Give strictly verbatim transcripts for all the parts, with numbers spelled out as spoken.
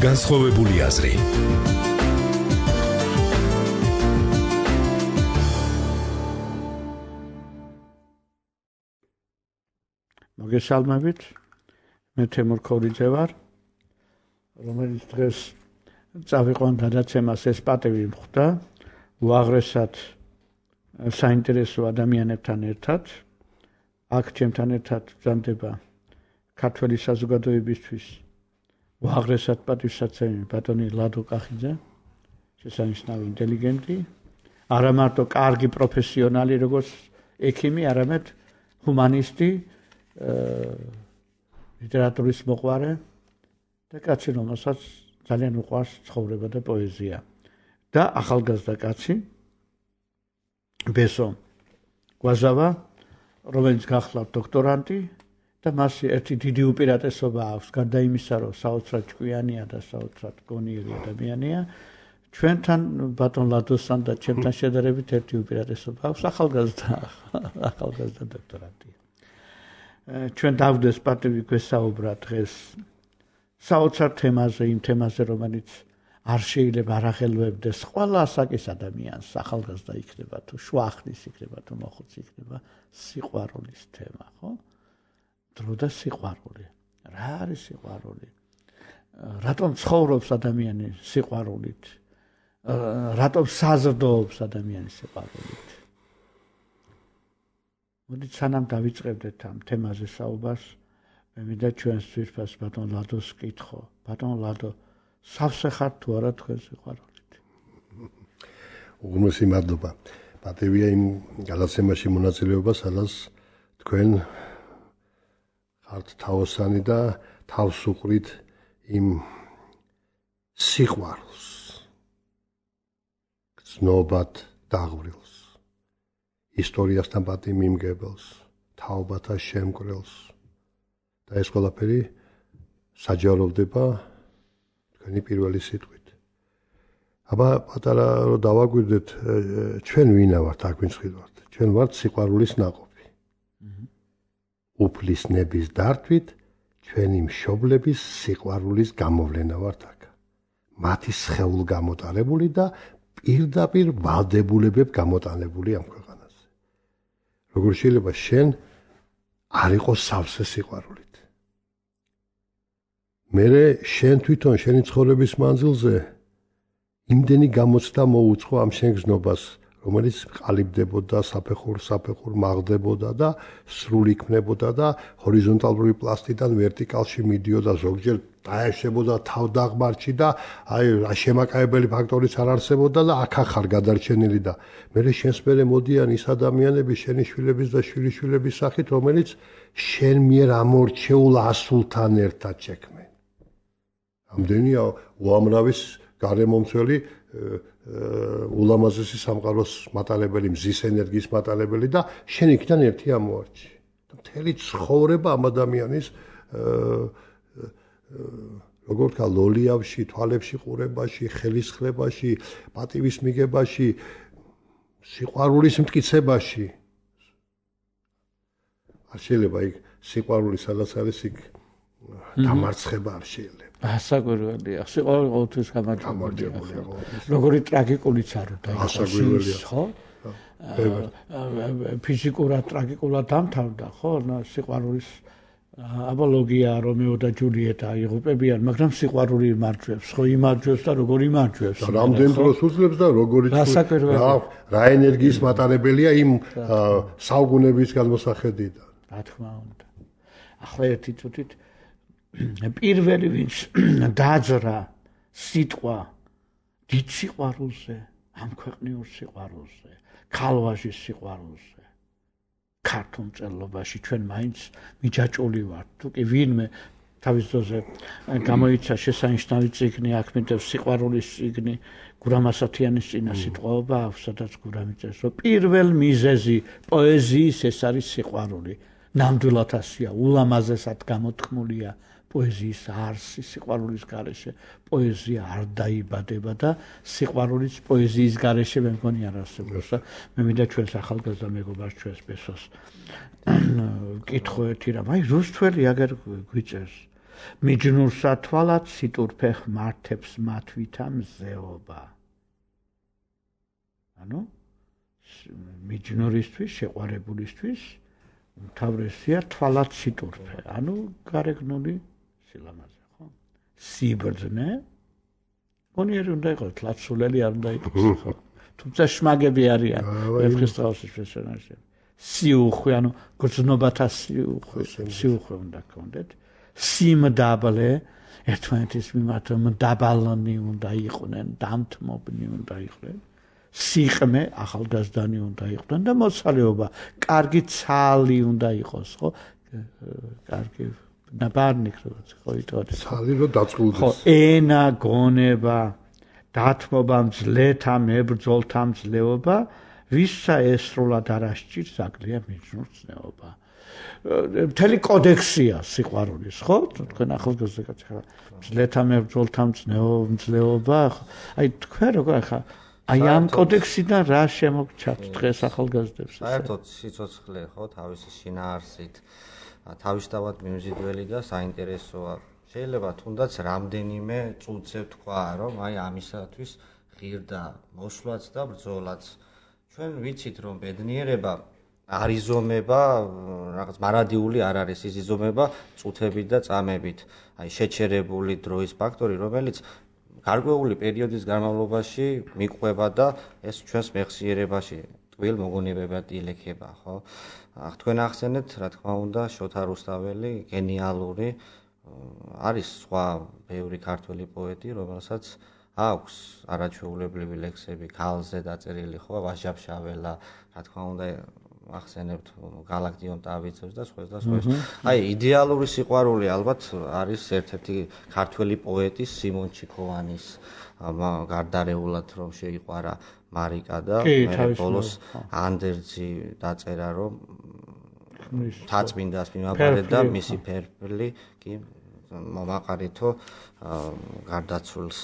განსხვავებული აზრი. მოგესალმებით, მე თემურ ქორიძე ვარ, რომელიც დღეს წავიყვან გადაცემას ეს პატივი მხვდა, უაღრესად საინტერესო ადამიანებთან ერთად. აქ ჩემთან ერთად ბრძანდება ქართველი საზოგადოებისთვის უაღრესად პატივსაცემი ბატონი ლადო კახიძე, შესანიშნავი ინტელიგენტი, არა მარტო კარგი პროფესიონალი როგორც ექიმი, არამედ ჰუმანისტი, ლიტერატურის მოყვარე და კაცი, რომელსაც ძალიან უყვარს ცხოვრება და პოეზია. და ახალგაზრდა კაცი ბესო გვაზავა, რომელიც გახლავთ დოქტორანტი და მას ერთი დიდი უპირატესობა აქვს, გარდა იმისა, რომ საოცრად ჭკვიანია და საოცრად გონიერი ადამიანია, ჩვენთან ბატონ ლადოსთან და ჩემთან შედარებით ერთი უპირატესობა აქვს, ახალგაზრდა ახალგაზრდა დოქტორანტია. ჩვენ დავდეს პატივი გვესაუბრა დღეს საოცარ თემაზე, იმ თემაზე, რომელიც არ შეიძლება არ ახელვებდეს ყველა ასაკის ადამიანს, ახალგაზრდა იქნება თუ შუახნის იქნება თუ მოხუცი იქნება, სიყვარულის თემა, ხო? დრო და სიყვარული. რა არის სიყვარული? რატომ ცხოვრობს ადამიანი სიყვარულით? რატომ საზრდოობს ადამიანი სიყვარულით? მოდით სანამ დავიწყებდეთ ამ თემაზე საუბარს, მე მინდა ჩვენს ძვირფას ბატონ ლადოს კითხო. ბატონ ლადო, სავსე ხართ თუ არა თქვენ სიყვარულით? უღრმესი მადლობა. პატივია იმ გადაცემაში მონაწილეობა, სადაც თქვენ ხართ თავოსანი და თავს უყრით იმ სიყვარულს, გრძნობად დაღვრილს, ისტორიასთან პატი მიმგებელს, თაობათა შემკრელს და ეს ყველაფერი საჯაროვდება თქვენი პირველი სიტყვით. აბა პატარა რომ დავაგვირდეთ, ჩვენ ვინა ვართ, აქ ვინც ვიყავთ? ჩვენ ვართ სიყვარულის ნაყოფი. უფლის ნების დართვით ჩვენი მშობლების სიყვარულის გამოვლენა ვართ აქ. მათი სხეულ გამოტარებული და პირდაპირ ვალდებულებებ გამოტანებული ამ ქვეყანაზე. როგორ შეიძლება შენ არ იყოს სავსე სიყვარულით? მერე შენ თვითონ შენი ცხოვრების მანძილზე იმდენი გამოცდა მოუწყო ამ შეგრძნობას, რომელიც ყალიბდებოდა, საფეხურ-საფეხურ მაღდებოდა და სრული იქნებოდა და ჰორიზონტალური პლასტიდან ვერტიკალში მიდიოდა, ზოგჯერ დაეშებოდა თავდაღმართში და აი შემაკავებელი ფაქტორიც არ არსებობდა და აქ ახარ გადარჩენილი და მერე შენს მერე მოდიან ის ადამიანები შენი შვილების და შვილიშვილების სახით, რომელიც შენ მიერ ამორჩეულ ასულთან ერთად შექმენ. ამდენია უამრავის გარემომცველი ულამაზესი სამყაროს მატარებელი, მზის ენერგიის მატარებელი და შენ იქიდან ერთი ამოარჩი. და მთელი ცხოვრება ამ ადამიანის როგორ თქვა, ლოლიავში, თვალებში ყურებაში, ხელისხლებაში, პატივის მიგებაში, სიყვარულის მტკიცებაში. არ შეიძლება იქ სიყვარული სადაც არის, იქ დამარცხება არ შეიძლება. ასაკვირველია. სიყვარული ყოველთვის გამარჯვებულია. როგორი ტრაგიკულიც არა და ასაკვირველია, ხო? ფიზიკურად ტრაგიკულად დამთავრდა, ხო? სიყვარულის აპოლოგია, რომეო და ჯულიეტა იღუპებიან, მაგრამ სიყვარული იმარჯვებს, ხო იმარჯვებს და როგორ იმარჯვებს? და რამდენ დროს უძლებს და როგორ რა რა ენერგიის მატარებელია იმ საუკუნეების გადმოსახედიდან. რა თქმა უნდა. ახლა ერთი წუთით პირველი ვინც დაძრა სიტყვა დიდ სიყვარულზე, ამ ქვეყნიურ სიყვარულზე, ქალვაჟის სიყვარულზე, ქართულ მწერლობაში ჩვენ მაინც მიჯაჭული ვართ. თუ კი ვინმე თავის დროზე გამოიცა შესანიშნავი წიგნი, აქმედებს სიყვარულის წიგნი, გურამ ასათიანის წინა სიტყვაობა აქვს, სადაც გურამი წერს, რომ პირველ მიზეზი პოეზიის ეს არის სიყვარული. ნამდვილად ასია, ულამაზესად გამოთქმულია პოეზიის არსი სიყვარულის გარეშე. პოეზია არ დაიბადება და სიყვარულის პოეზიის გარეშე მე მგონი არ არსებობს. მე მინდა ჩვენს ახალგაზრდა მეგობარს, ჩვენს ბესოს კითხო ერთი რამ, აი რუსთველი აგერ გვიწერს. მიჯნურსა თვალად სიტურფე ხმართებს მათვითა მზეობა. ანუ მიჯნურისთვის, შეყვარებულისთვის თავრესია თვალად სიტურფე, ანუ გარეგნული სილამაზე, ხო? სიბრძნე გონიერი უნდა იყოს, ლაცულელი არ უნდა იყოს, ხო? თუმცა შმაგები არიან ვეფხისტყაოსის პერსონაჟები. სიუხვე, ანუ გრძნობათა სიუხვე, სიუხვე უნდა გქონდეთ. სიმდაბლე, ერთმანეთის მიმართ მდაბალნი უნდა იყვნენ, დამთმობნი უნდა იყვნენ. სიყმე, ახალგაზრდანი უნდა იყვნენ და მოცალეობა, კარგი ცალი უნდა იყოს, ხო? კარგი ნაბარნიკ როგორც ხო იტყოდეს. ცალი რო დაწყულდეს. ხო, ენა, გონება, დათმობა, მძლეთა, მებრძოლთა მძლეობა, ვისა ესრულად არ ასჭირს, აკლია მიჯნურცნეობა. მთელი კოდექსია სიყვარულის, ხო? თქვენ ახალგაზრდა კაცი ხარ. მძლეთა, მებრძოლთა მძლეობა, აი თქვენ როგორ ახლა აი ამ კოდექსიდან რა შემოგჩათ დღეს ახალგაზრდებს? საერთოდ სიცოცხლე ხო თავისი შინაარსით თავისთავად მიმზიდველი და საინტერესოა. შეიძლება თუნდაც რამდენიმე წუთზე თქვა, რომ აი ამისათვის ღირდა მოსვლაც და ბრძოლაც. ჩვენ ვიცით, რომ ბედნიერება არ იზომება, რაღაც მარადიული არ არის, ის იზომება წუთებით და წამებით. აი შეჩერებული დროის ფაქტორი, რომელიც გარკვეული პერიოდის განმავლობაში მიყვება და ეს ჩვენს მეხსიერებაში ტკბილ მოგონებებად ილექება, ხო? თქვენ ახსენეთ, რა თქმა უნდა, შოთა რუსთაველი გენიალური არის სხვა ბევრი ქართველი პოეტი, რომელსაც აქვს არაჩვეულებრივი ლექსები ქალზე დაწერილი, ხო, ვაჟაბშაველა, რა თქმა უნდა, ახსენებთ გალაქტიონ ტავიცებს და სხვას და სხვას. აი, იდეალური სიყვარული ალბათ არის ერთ-ერთი ქართველი პოეტის სიმონ ჩიქოვანის გარდარეულად რომ შეიყვარა მარიკა და მე ბოლოს ანდერძი დაწერა რომ თაწმინდას მიმაბარეთ და მისი ფერფლი კი მომაყარითო გარდაცვლს.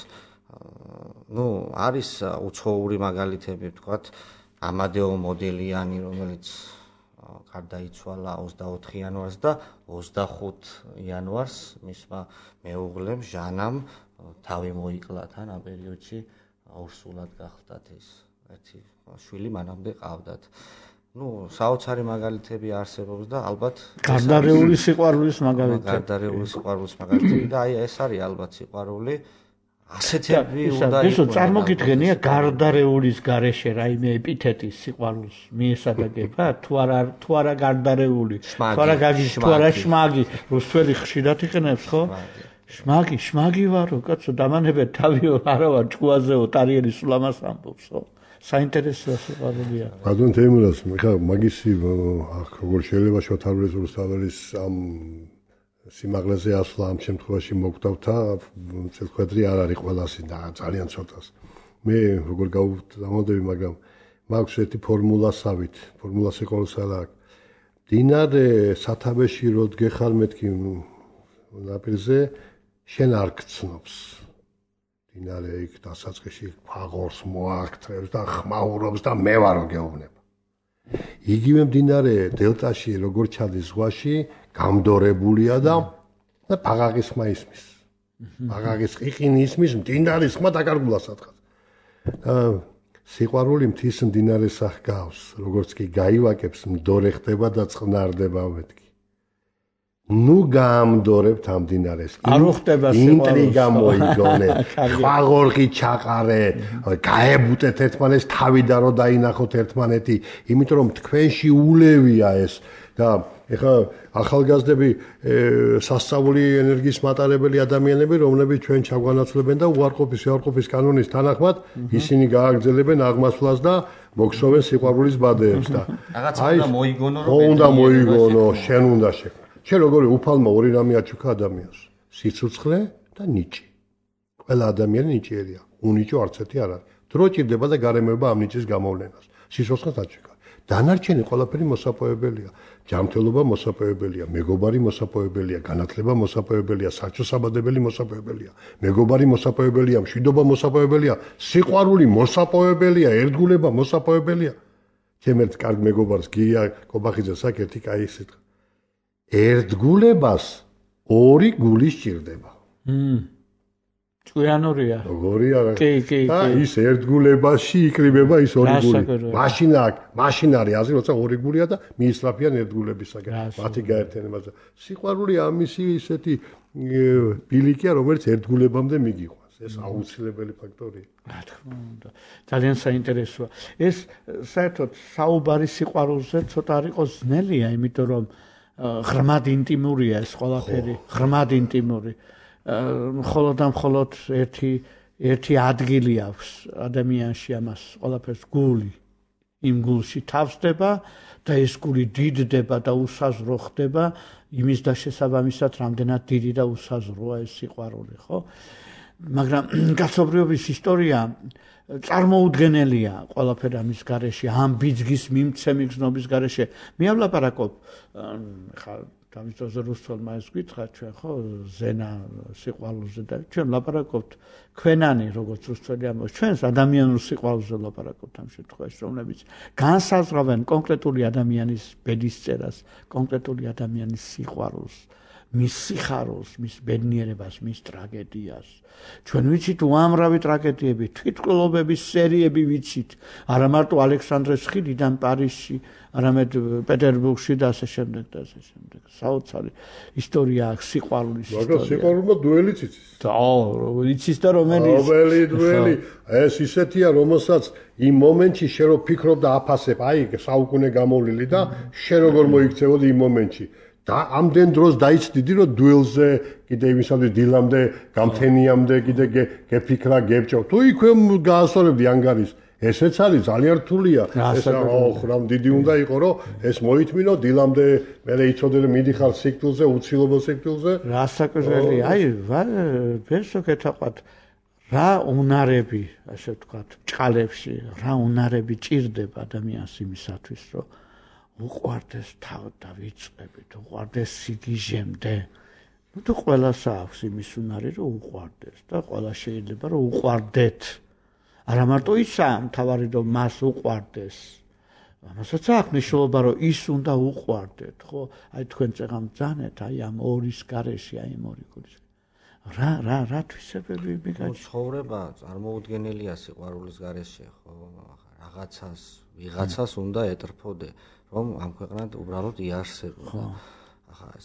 ნუ არის უცხოური მაგალითები, ვთქვათ, ამადეო მოდელიანი, რომელიც გარდაიცვალა ოცდაოთხ იანვარს და ოცდახუთ იანვარს მისმა მეუღლემ ჟანამ თავი მოიკლა თან ამ პერიოდში ორსულად გახლდათ ის ერთი შვილი მანამდე ყავდათ. ნუ საოცარი მაგალითები არსებობს და ალბათ გარდარეული სიყვარულის მაგალითი. გარდარეული სიყვარულის მაგალითი და აი ეს არის ალბათ სიყვარული. ასეთები უნდა ისო წარმოგიდგენია გარდარეულის გარეშე რაიმე ეპითეტის სიყვარულს მიესადაგება თუ არა თუ არა გარდარეული თუ არა გაგის თუ არა შმაგი რუსთველი ხშირად იყენებს ხო შმაგი შმაგი ვარო კაცო დამანებეთ თავიო არა ვარ ჭკუაზეო ტარიელი სულ ამას ამბობს ხო საინტერესოა სიყვარულია ბატონ თეიმურაზ ხა მაგისი აქ როგორ შეიძლება შოთა რუსთაველის ამ სიმაღლეზე ასვლა ამ შემთხვევაში მოგდავთა წელკვედრი არ არის ყველასი და ძალიან ცოტას. მე როგორ გავამოდები, მაგრამ მაქვს ერთი ფორმულასავით, ფორმულა სიყვარულსა აქვს. დინარე სათავეში რო დგეხარ მეთქი ნაპირზე შენ არ გწნობს. დინარე იქ დასაწყისში ფაღორს მოაქცევს და ხმაურობს და მე ვარო გეუბნება. იგივე მდინარე დელტაში როგორ ჩადის ზღვაში გამდორებულია და და ფაღაღის ხმა ისმის. ფაღაღის ყიყინი ისმის, მდინარის ხმა დაკარგულა სათხად. და სიყვარული მთის მდინარეს ახგავს, როგორც კი გაივაკებს, მდორე ხდება და წყნარდება მეთქი. ნუ გაამდორებთ ამ მდინარეს. არ უხდება სიყვარული. ინტრიგა მოიგონე, ხაღორღი ჩაყარე, გაებუტეთ ერთმანეს თავი და რო დაინახოთ ერთმანეთი, იმიტომ რომ თქვენში ულევია ეს და ეხლა ახალგაზრდები სასწაული ენერგიის მატარებელი ადამიანები, რომლებიც ჩვენ ჩაგვანაცვლებენ და უარყოფის უარყოფის კანონის თანახმად ისინი გააგრძელებენ აღმასვლას და მოგსოვენ სიყვარულის ბადეებს და აი უნდა მოიგონო რომ უნდა მოიგონო შენ უნდა შექმნა შენ როგორი უფალმა ორი რამე აჩუქა ადამიანს სიცოცხლე და ნიჭი ყველა ადამიანი ნიჭიერია უნიჭო არც ერთი არ არის დრო ჭირდება და გარემოება ამ ნიჭის გამოვლენას სიცოცხლეს აჩუქა დანარჩენი ყველაფერი მოსაპოვებელია ჯანმრთელობა მოსაპოვებელია მეგობარი მოსაპოვებელია განათლება მოსაპოვებელია საჩვენებელი მოსაპოვებელია მეგობარი მოსაპოვებელია მშვიდობა მოსაპოვებელია სიყვარული მოსაპოვებელია ერთგულება მოსაპოვებელია ჩემ ერთ კარგ მეგობარს გია კობახიძეს აქ ერთი კაი სიტყვა ერთგულებას ორი გული სჭირდება. მმ. ჭკვიანურია. როგორია რა. კი, კი, და კი. ის ერთგულებაში იქრიბება ის ორი რა გული. საკურვია. მაშინ აქ, მაშინ არის აზრი, როცა ორი გულია და მიისწრაფიან ერთგულებისაგან. მათი გაერთიანებაზე. სიყვარული ამისი ისეთი ე, ბილიკია, რომელიც ერთგულებამდე მიგიყვანს. ეს აუცილებელი ფაქტორია. რა თქმა უნდა. ძალიან საინტერესოა. ეს საერთოდ საუბარი სიყვარულზე ცოტა არ იყოს ძნელია, იმიტომ რომ ა, ღრმად ინტიმურია ეს ყველაფერი, ღრმად ინტიმური. მხოლოდ და მხოლოდ ერთი ერთი ადგილი აქვს ადამიანში ამას ყველაფერს გული. იმ გულში თავსდება და ეს გული დიდდება და უსაზრო ხდება იმის დასშესაბამისად, რამდენად დიდი და უსაზროა ეს სიყვარული, ხო? მაგრამ კაცობრიობის ისტორია წარმოუდგენელია ყველაფერი ამის გარეშე, ამ ბიძგის მიმცემი გზნობის გარეშე. მე ვლაპარაკობ ხა თავისთავად რუსთველმა ეს გითხრა ჩვენ ხო ზენა სიყვარულზე და ჩვენ ვლაპარაკობთ ქვენანი როგორც რუსთველი ამბობს ჩვენს ადამიანურ სიყვარულზე ვლაპარაკობთ ამ შემთხვევაში რომლებიც განსაზღვრავენ კონკრეტული ადამიანის ბედისწერას კონკრეტული ადამიანის სიყვარულს მის სიხარულს მის ბედნიერებას მის ტრაგედიას ჩვენ ვიცით უამრავი ტრაგედიები თვითმკვლელობების სერიები ვიცით არა მარტო ალექსანდრეს ხიდიდან პარიზში არამედ პეტერბურგში და ასე შემდეგ და ასე შემდეგ. საოცარი ისტორია აქვს სიყვარულის ისტორია. მაგრამ სიყვარულმა დუელიც იცის. და იცის და რომელი რომელი დუელი ეს ისეთია რომელსაც იმ მომენტში შე რო ფიქრობ და აფასებ აი საუკუნე გამოვლილი და შე როგორ მოიქცევოდი იმ მომენტში და ამდენ დროს დაიცდიდი რომ დუელზე კიდე იმისამდე დილამდე გამთენიამდე კიდე გეფიქრა გებჭო თუ იქვე გაასწორებდი ანგარის ესეც არის ძალიან რთულია ეს რა დიდი უნდა იყოს რომ ეს მოითმინო დილამდე მე იცოდე რომ მიდიხარ სიკვდილზე უცილობელ სიკვდილზე რა საკვირველია აი ვერსო კეთაყვათ რა უნარები ასე ვთქვათ ჭყალებში რა უნარები ჭირდება ადამიანს იმისათვის რომ უყვარდეს თავ და ვიწყებით უყვარდეს სიგიჟემდე ну თუ ყველას აქვს იმის უნარი რომ უყვარდეს და ყველა შეიძლება რომ უყვარდეთ არა მარტო ისა მთავარი რომ მას უყვარდეს ამასაც აქვს მნიშვნელობა რომ ის უნდა უყვარდეთ ხო აი თქვენ წეგამ ბრძანეთ აი ამ ორის გარეშე აი ამ ორი გულის რა რა რა თვისებები მიგაჩ ცხოვრება წარმოუდგენელია სიყვარულის გარეშე ხო რაღაცას ვიღაცას უნდა ეტრფოდე რომ ამ ქვეყნად უბრალოდ იარსებოდა ახლა ეს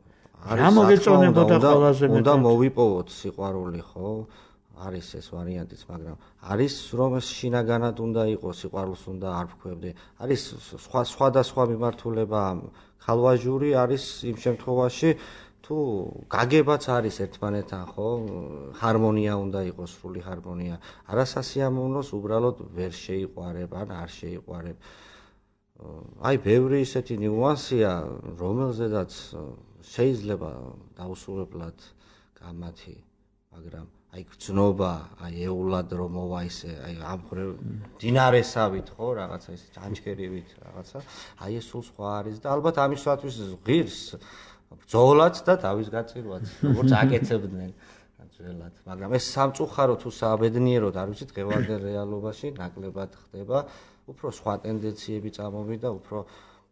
რა მოგეწონებოდა ყველაზე მეტად უნდა მოვიპოვოთ სიყვარული ხო არის ეს ვარიანტიც, მაგრამ არის რომ ეს შინაგანად უნდა იყოს, სიყვარულს უნდა არ ვქვევდე. არის სხვა სხვადასხვა მიმართულება ხალვაჟური არის იმ შემთხვევაში, თუ გაგებაც არის ერთმანეთთან, ხო? ჰარმონია უნდა იყოს, სრული ჰარმონია. არასასიამოვნოს უბრალოდ ვერ შეიყვარებ, ან არ შეიყვარებ. აი, ბევრი ისეთი ნიუანსია, რომელზედაც შეიძლება დაუსრულებლად გამათი, მაგრამ აი გრძნობა, აი ეულად რომ მოვა ისე, აი ამ ხრივ დინარესავით ხო, რაღაცა ისე ჯანჯქერივით რაღაცა, აი ეს სულ სხვა არის და ალბათ ამისათვის ღირს ბრძოლაც და თავის გაწირვაც, როგორც აკეთებდნენ ძველად, მაგრამ ეს სამწუხარო თუ საბედნიეროდ არ ვიცი დღევანდელ რეალობაში ნაკლებად ხდება, უფრო სხვა ტენდენციები წამოვიდა, უფრო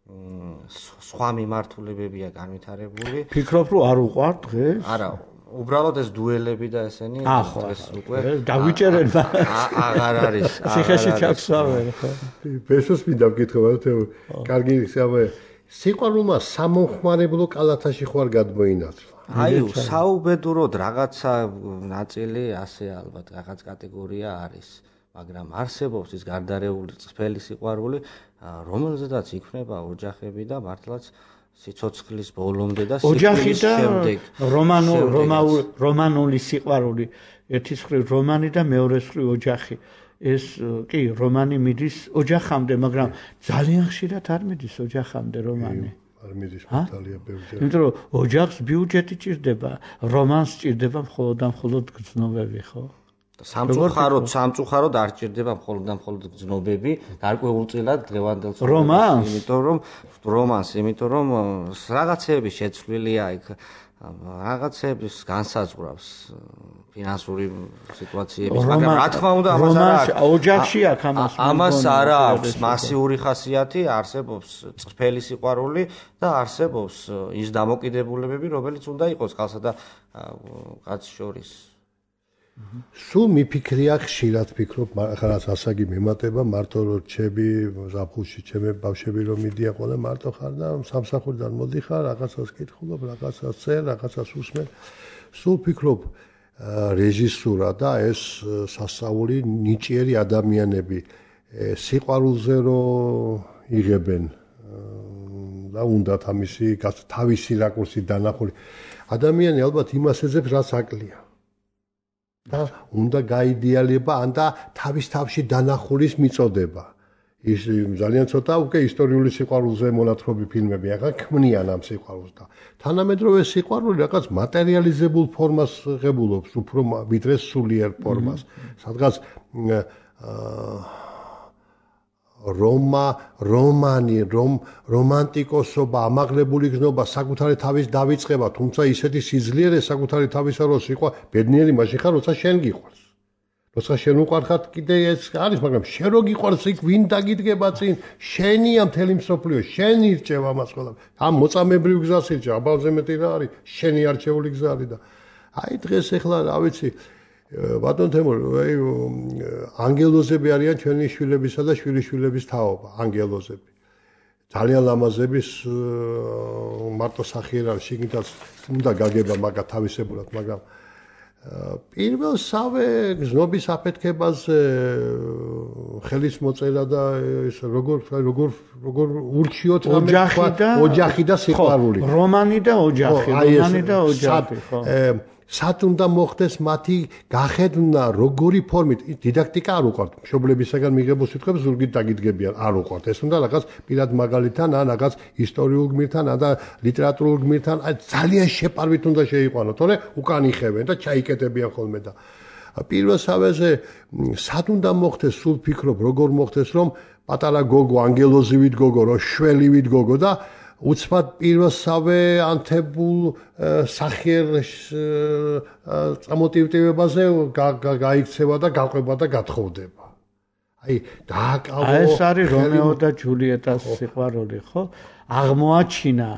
სხვა მიმართულებებია განვითარებული. ფიქრობ რომ არ უყვარ დღეს? არა უბრალოდ ეს დუელები და ესენი დღეს უკვე დავიჭერენ აღარ არის ციხეში ჩაქსავენ ხო ბესოს მინდა ვკითხო თო კარგი სამე სიყვარულმა სამომხმარებლო კალათაში ხوار გადმოინაცვლა აი საუბედუროდ რაღაცა ნაწილი ასე ალბათ რაღაც კატეგორია არის მაგრამ არსებობს ის გარდარეული წფელი სიყვარული რომელზედაც იქმნება ოჯახები და მართლაც სიცოცხლის ბოლომდე და სიკვდილის შემდეგ რომანული რომანული სიყვარული ერთის მხრივ რომანი და მეორეს მხრივ ოჯახი ეს კი რომანი მიდის ოჯახამდე მაგრამ ძალიან ხშირად არ მიდის ოჯახამდე რომანი არ მიდის ძალიან ბევრჯერ იმიტომ რომ ოჯახს ბიუჯეტი ჭირდება რომანს ჭირდება მხოლოდ და მხოლოდ გრძნობები ხო სამწუხაროდ, სამწუხაროდ არ ჭირდება მხოლოდ და მხოლოდ გზნობები, გარკვეულწილად დღევანდელ რომანს, იმიტომ რომ რომანს, იმიტომ რომ რაღაცეები შეცვლილია იქ, რაღაცეების განსაზღვრავს ფინანსური სიტუაციების, მაგრამ რა თქმა უნდა ამას არ აქვს. ოჯახში აქ ამას ამას არ აქვს მასიური ხასიათი, არსებობს წრფელი სიყვარული და არსებობს ის დამოკიდებულებები, რომელიც უნდა იყოს კაცსა და კაცის შორის. სულ მიფიქრია ხშირად ფიქრობ, ახლა ასაგი მემატება, მარტო რომ რჩები ზაფხულში ჩემი ბავშვები რომ მიდიან ყველა მარტო ხარ და სამსახურიდან მოდიხარ, რაღაცას კითხულობ, რაღაცას წერ, რაღაცას უსმენ. სულ ფიქრობ რეჟისურა და ეს სასწაული ნიჭიერი ადამიანები სიყვარულზე რომ იღებენ და უნდათ ამისი თავისი რაკურსი დანახული. ადამიანი ალბათ იმას ეძებს, რაც აკლია. და უნდა გაიდეალება ან და თავის თავში დანახulis მიწოდება. ის ძალიან ცოტა უკვე ისტორიული სიყვარულზე მონათხრობი ფილმები ახლა ქმნიან ამ სიყვარულს და თანამედროვე სიყვარული რაღაც მატერიალიზებულ ფორმას ღებულობს, უფრო ვიდრე სულიერ ფორმას. სადღაც რომა, რომანი, რომ რომანტიკოსობა, ამაღლებული გზნობა საკუთარი თავის დავიწყება, თუმცა ისეთი სიძლიერე საკუთარი თავისა რო სიყვა, ბედნიერი მაშინ ხარ, როცა შენ გიყვარს. როცა შენ უყარხარ, კიდე ეს არის, მაგრამ შენ რო გიყვარს, იქ ვინ დაგიდგება წინ? შენია მთელი მსოფლიო, შენ ირჩევ ამას ყველა. ამ მოწამებრივ გზას ირჩევ, აბალზე მეტი რა არის? შენი არჩეული გზა არის და აი დღეს ახლა რა ვიცი ბატონ თემურ, აი ანგელოზები არიან ჩვენი შვილებისა და შვილიშვილების თაობა, ანგელოზები. ძალიან ლამაზების მარტო სახი არ არის, შიგნითაც უნდა გაგება მაგა თავისებურად, მაგრამ პირველსავე გზნობის აფეთქებაზე ხელის მოწერა და ეს როგორ როგორ როგორ ურჩიოთ ოჯახი და ოჯახი და სიყვარული. რომანი და ოჯახი, რომანი და ოჯახი, ხო. სად უნდა მოხდეს მათი გახედნა როგორი ფორმით დიდაქტიკა არ უყვართ მშობლებისაგან მიღებულ სიტყვებს ზურგით დაგიდგებიან არ უყვართ ეს უნდა რაღაც პირად მაგალითთან ან რაღაც ისტორიულ გმირთან ან და ლიტერატურულ გმირთან ძალიან შეპარვით უნდა შეიყვანო თორე უკან იხევენ და ჩაიკეტებიან ხოლმე და პირველ სავეზე სად უნდა მოხდეს სულ ფიქრობ როგორ მოხდეს რომ პატარა გოგო ანგელოზივით გოგო რო შველივით გოგო და უცბად პირველსავე ანთებულ სახერ წამოტივტივებაზე გაიქცევა და გაყვება და გათხოვდება. აი დააკავო ეს არის რომეო და ჯულიეტას სიყვარული, ხო? აღმოაჩინა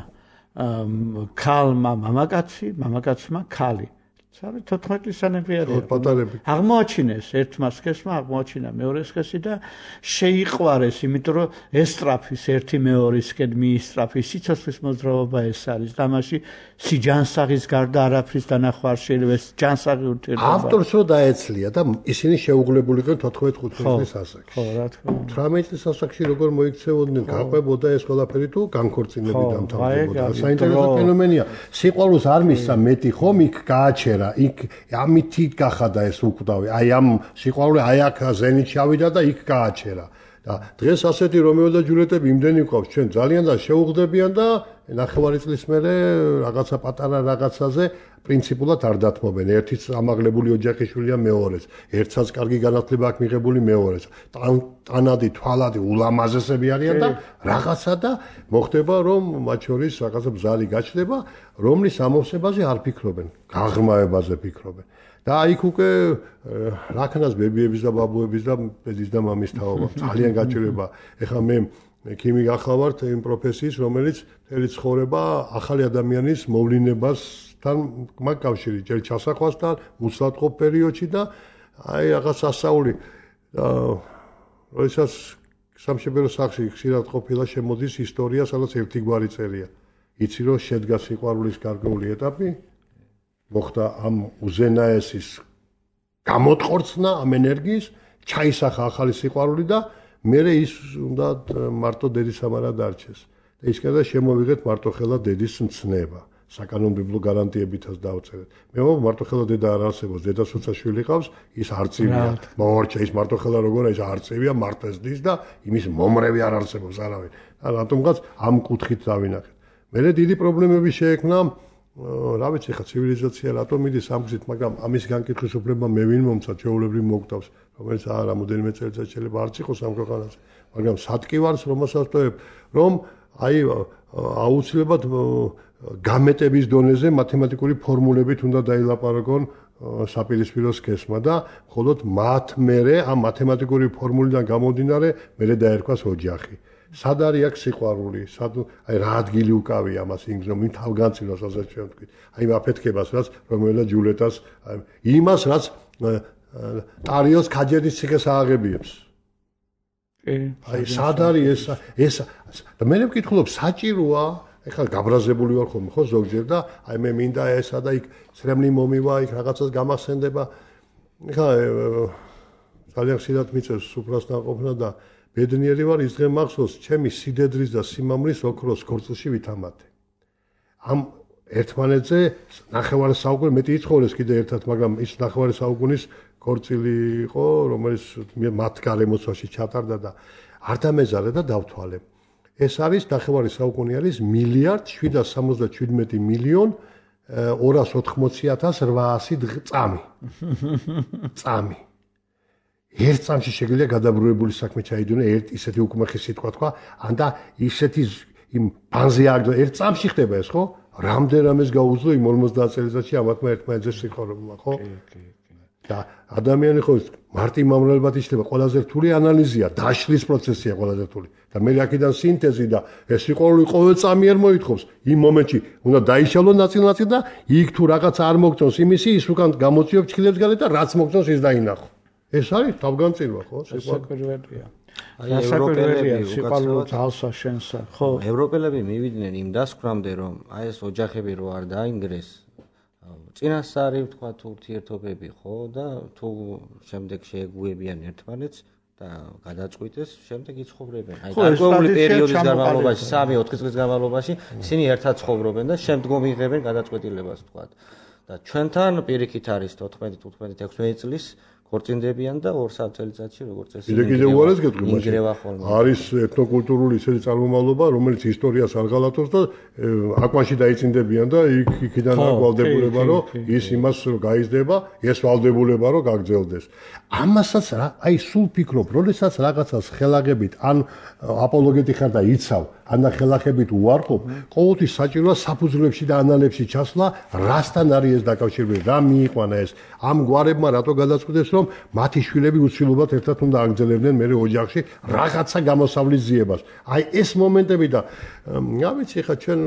ქალმა მამაკაცი, მამაკაცმა ქალი. სარი თოთხმეტი სანები არის. აღმოაჩინეს ერთმა სქესმა, აღმოაჩინა მეორე სქესი და შეიყვარეს, იმიტომ რომ ესტრაფის ერთი მეორისკენ მიისტრაფის სიცოცხლის მოძრაობა ეს არის. დამაში სიჯანსაღის გარდა არაფრის დანახვა არ შეიძლება ეს ჯანსაღი ურთიერთობა. ავტორს რო დაეცლია და ისინი შეუგლებულიყო თოთხმეტ წლის ასაკში. ხო, რა თქმა უნდა. თვრამეტ წლის ასაკში როგორ მოიქცეოდნენ, გაყვებოდა ეს ყველაფერი თუ განქორწინები დამთავრდებოდა. საინტერესო ფენომენია. სიყვარულს არ მისცა მეტი ხომ იქ გააჩერა იქ ამითი გახადა ეს უკვდავი. აი ამ სიყვარული აი აქ ზენით ჩავიდა და იქ გააჩერა. და დღეს ასეთი რომეო და ჯულიეტები იმდენი ყავს ჩვენ ძალიან და შეუღდებიან და ნახევარი წლის მერე რაღაცა პატარა რაღაცაზე პრინციპულად არ დათმობენ. ერთიც ამაღლებული ოჯახის შვილია მეორეც. ერთსაც კარგი განათლება აქვს მიღებული მეორეც. ტანადი, თვალადი, ულამაზესები არიან და რაღაცა და მოხდება რომ მათ შორის რაღაცა ბზარი გაჩნდება, რომლის ამოვსებაზე არ ფიქრობენ, გაღრმავებაზე ფიქრობენ. და იქ უკვე რაკნას ბებიების და ბაბუების და დედის და მამის თაობა ძალიან გაჭირება. ეხლა მე ქიმიკ ახლა ვარ იმ პროფესიის, რომელიც მთელი ცხოვრება ახალი ადამიანის მოვლენებასთან მაქვს კავშირი, ჯერ ჩასახვასთან, მუცლადყოფ პერიოდში და აი რაღაც ასაული და როდესაც სამშობლო სახლში ხშირად ყოფილა შემოდის ისტორია, სადაც ერთი გვარი წერია. იცი რომ შედგა სიყვარულის გარკვეული ეტაპი მოხდა ამ უზენაესის გამოტყორცნა ამ ენერგიის, ჩაისახა ახალი სიყვარული და მერე ის უნდა მარტო დედისამარა დარჩეს. და ის კიდე შემოვიღეთ მარტოხელა დედის მცნება. საკანონმდებლო გარანტიებითაც დავწერეთ. მე ვამბობ მარტოხელა დედა არ არსებობს, დედას როცა შვილი ყავს, ის არწივია. მოორჩა ის მარტოხელა როგორ არის, არწივია, მარტესდის და იმის მომრევი არ არსებობს არავინ. და რატომღაც ამ კუთხით დავინახეთ. მერე დიდი პრობლემები შეექმნა რა ვიცი ხა ცივილიზაცია რატომ მიდის ამ გზით, მაგრამ ამის განკითხვის უფლება მე ვინ მომცა ჩვეულებრივ მოგდავს, რომელიც აა რამოდენიმე წელიწად შეიძლება არც იყოს ამ ქვეყანაზე, მაგრამ სატკივარს რომელსაც ვტოვებ, რომ აი აუცილებლად გამეტების დონეზე მათემატიკური ფორმულებით უნდა დაილაპარაკონ საპირისპირო სქესმა და მხოლოდ მათ მერე ამ მათემატიკური ფორმულიდან გამომდინარე მერე დაერქვას ოჯახი. სად არის აქ სიყვარული, სად აი რა ადგილი უკავია ამას ინგზო, მით თავგანწირვას ასაც ჩვენ ვთქვით. აი ამ აფეთქებას, რაც რომელა ჯულეტას იმას, რაც ტარიოს ქაჯერის ციხეს ააღებიებს. აი სად არის ეს ეს და მე მეკითხულობ საჭიროა ეხლა გაბრაზებული ვარ ხოლმე ხო ზოგჯერ და აი მე მინდა ესა და იქ ცრემლი მომივა იქ რაღაცას გამახსენდება ეხლა ძალიან ხშირად მიწევს სუფრას დაყოფნა და ბედნიერი ვარ ის დღე მახსოვს ჩემი სიდედრის და სიმამრის ოქროს ქორწილში ვითამათე ამ ერთმანეთზე ნახევარი საუკუნე მეტი იცხოვრეს კიდე ერთად მაგრამ ის ნახევარი საუკუნის ქორწილი იყო რომელიც მათ გარემოცვაში ჩატარდა და არ დამეზარე და დავთვალე ეს არის ნახევარი საუკუნე არის მილიარდ შვიდას სამოცდაშვიდმეტი მილიონ ორას ოთხმოცი ათას რვაასი წამი. წამი. ერთ წამში შეგვიძლია გადაბრუნებული საქმე ჩაიდონა ერთ ისეთი უკმეხი სიტყვა თქვა, ან და ისეთი იმ ბანზე აგდო ერთ წამში ხდება ეს ხო? რამდენ რამეს გაუძლო იმ ორმოცდაათ წელიწადში ამათმა ერთმანეთზე სიყვარულმა, ხო? კი, კი, კი. და ადამიანი ხო მარტი მომრავლებლად იშლება, ყველაზე რთული ანალიზია, დაშლის პროცესია ყველაზე რთული. და მე აქედან სინთეზი და ეს სიყვარული ყოველ წამიერ მოითხოვს იმ მომენტში უნდა დაიშალო ნაწილ-ნაწილ და იქ თუ რაღაც არ მოგწონს იმისი ის უკან გამოწიო ჩქილებს გარე და რაც მოგწონს ის დაინახო ეს არის თავგანწირვა ხო სიყვარულია აი ევროპელები სიყვარულო ძალსა შენსა ხო ევროპელები მივიდნენ იმ დასკვნამდე რომ აი ეს ოჯახები რო არ დაინგრეს წინასწარი თქვა თუ ურთიერთობები ხო და თუ შემდეგ შეეგუებიან ერთმანეთს და გადაწყვიტეს, შემდეგ იცხოვრებენ. აი, გარკვეული პერიოდის განმავლობაში, სამი-ოთხი წლის განმავლობაში ისინი ერთად ცხოვრობენ და შემდგომ იღებენ გადაწყვეტილებას, თქვა. და ჩვენთან პირიქით არის თოთხმეტი-თხუთმეტი წლის ქორწინდებიან და ორ წელიწადში როგორც წესი კიდე უარეს გეტყვი მაშინ. არის ეთნოკულტურული ისეთი წარმომავლობა, რომელიც ისტორიას არ ღალატობს და აკვანში დაიწინდებიან და იქ იქიდან ვალდებულება რომ ის იმას გაიზრდება, ეს ვალდებულება რომ გაგრძელდეს. ამასაც რა, აი სულ ფიქრობ, როდესაც რაღაცას ხელაღებით ან აპოლოგეტი ხარ და იცავ, ან ხელახებით უარყოფ, ყოველთვის საჭიროა საფუძვლებში და ანალებში ჩასვლა, რასთან არის ეს დაკავშირებული, რა მიიყვანა ეს, ამ გვარებმა რატო გადაწყვიტეს რომ მათი შვილები უცილობად ერთად უნდა აგრძელებდნენ მერე ოჯახში რაღაცა გამოსავლის ძიებას. აი ეს მომენტები და რა ვიცი ხა ჩვენ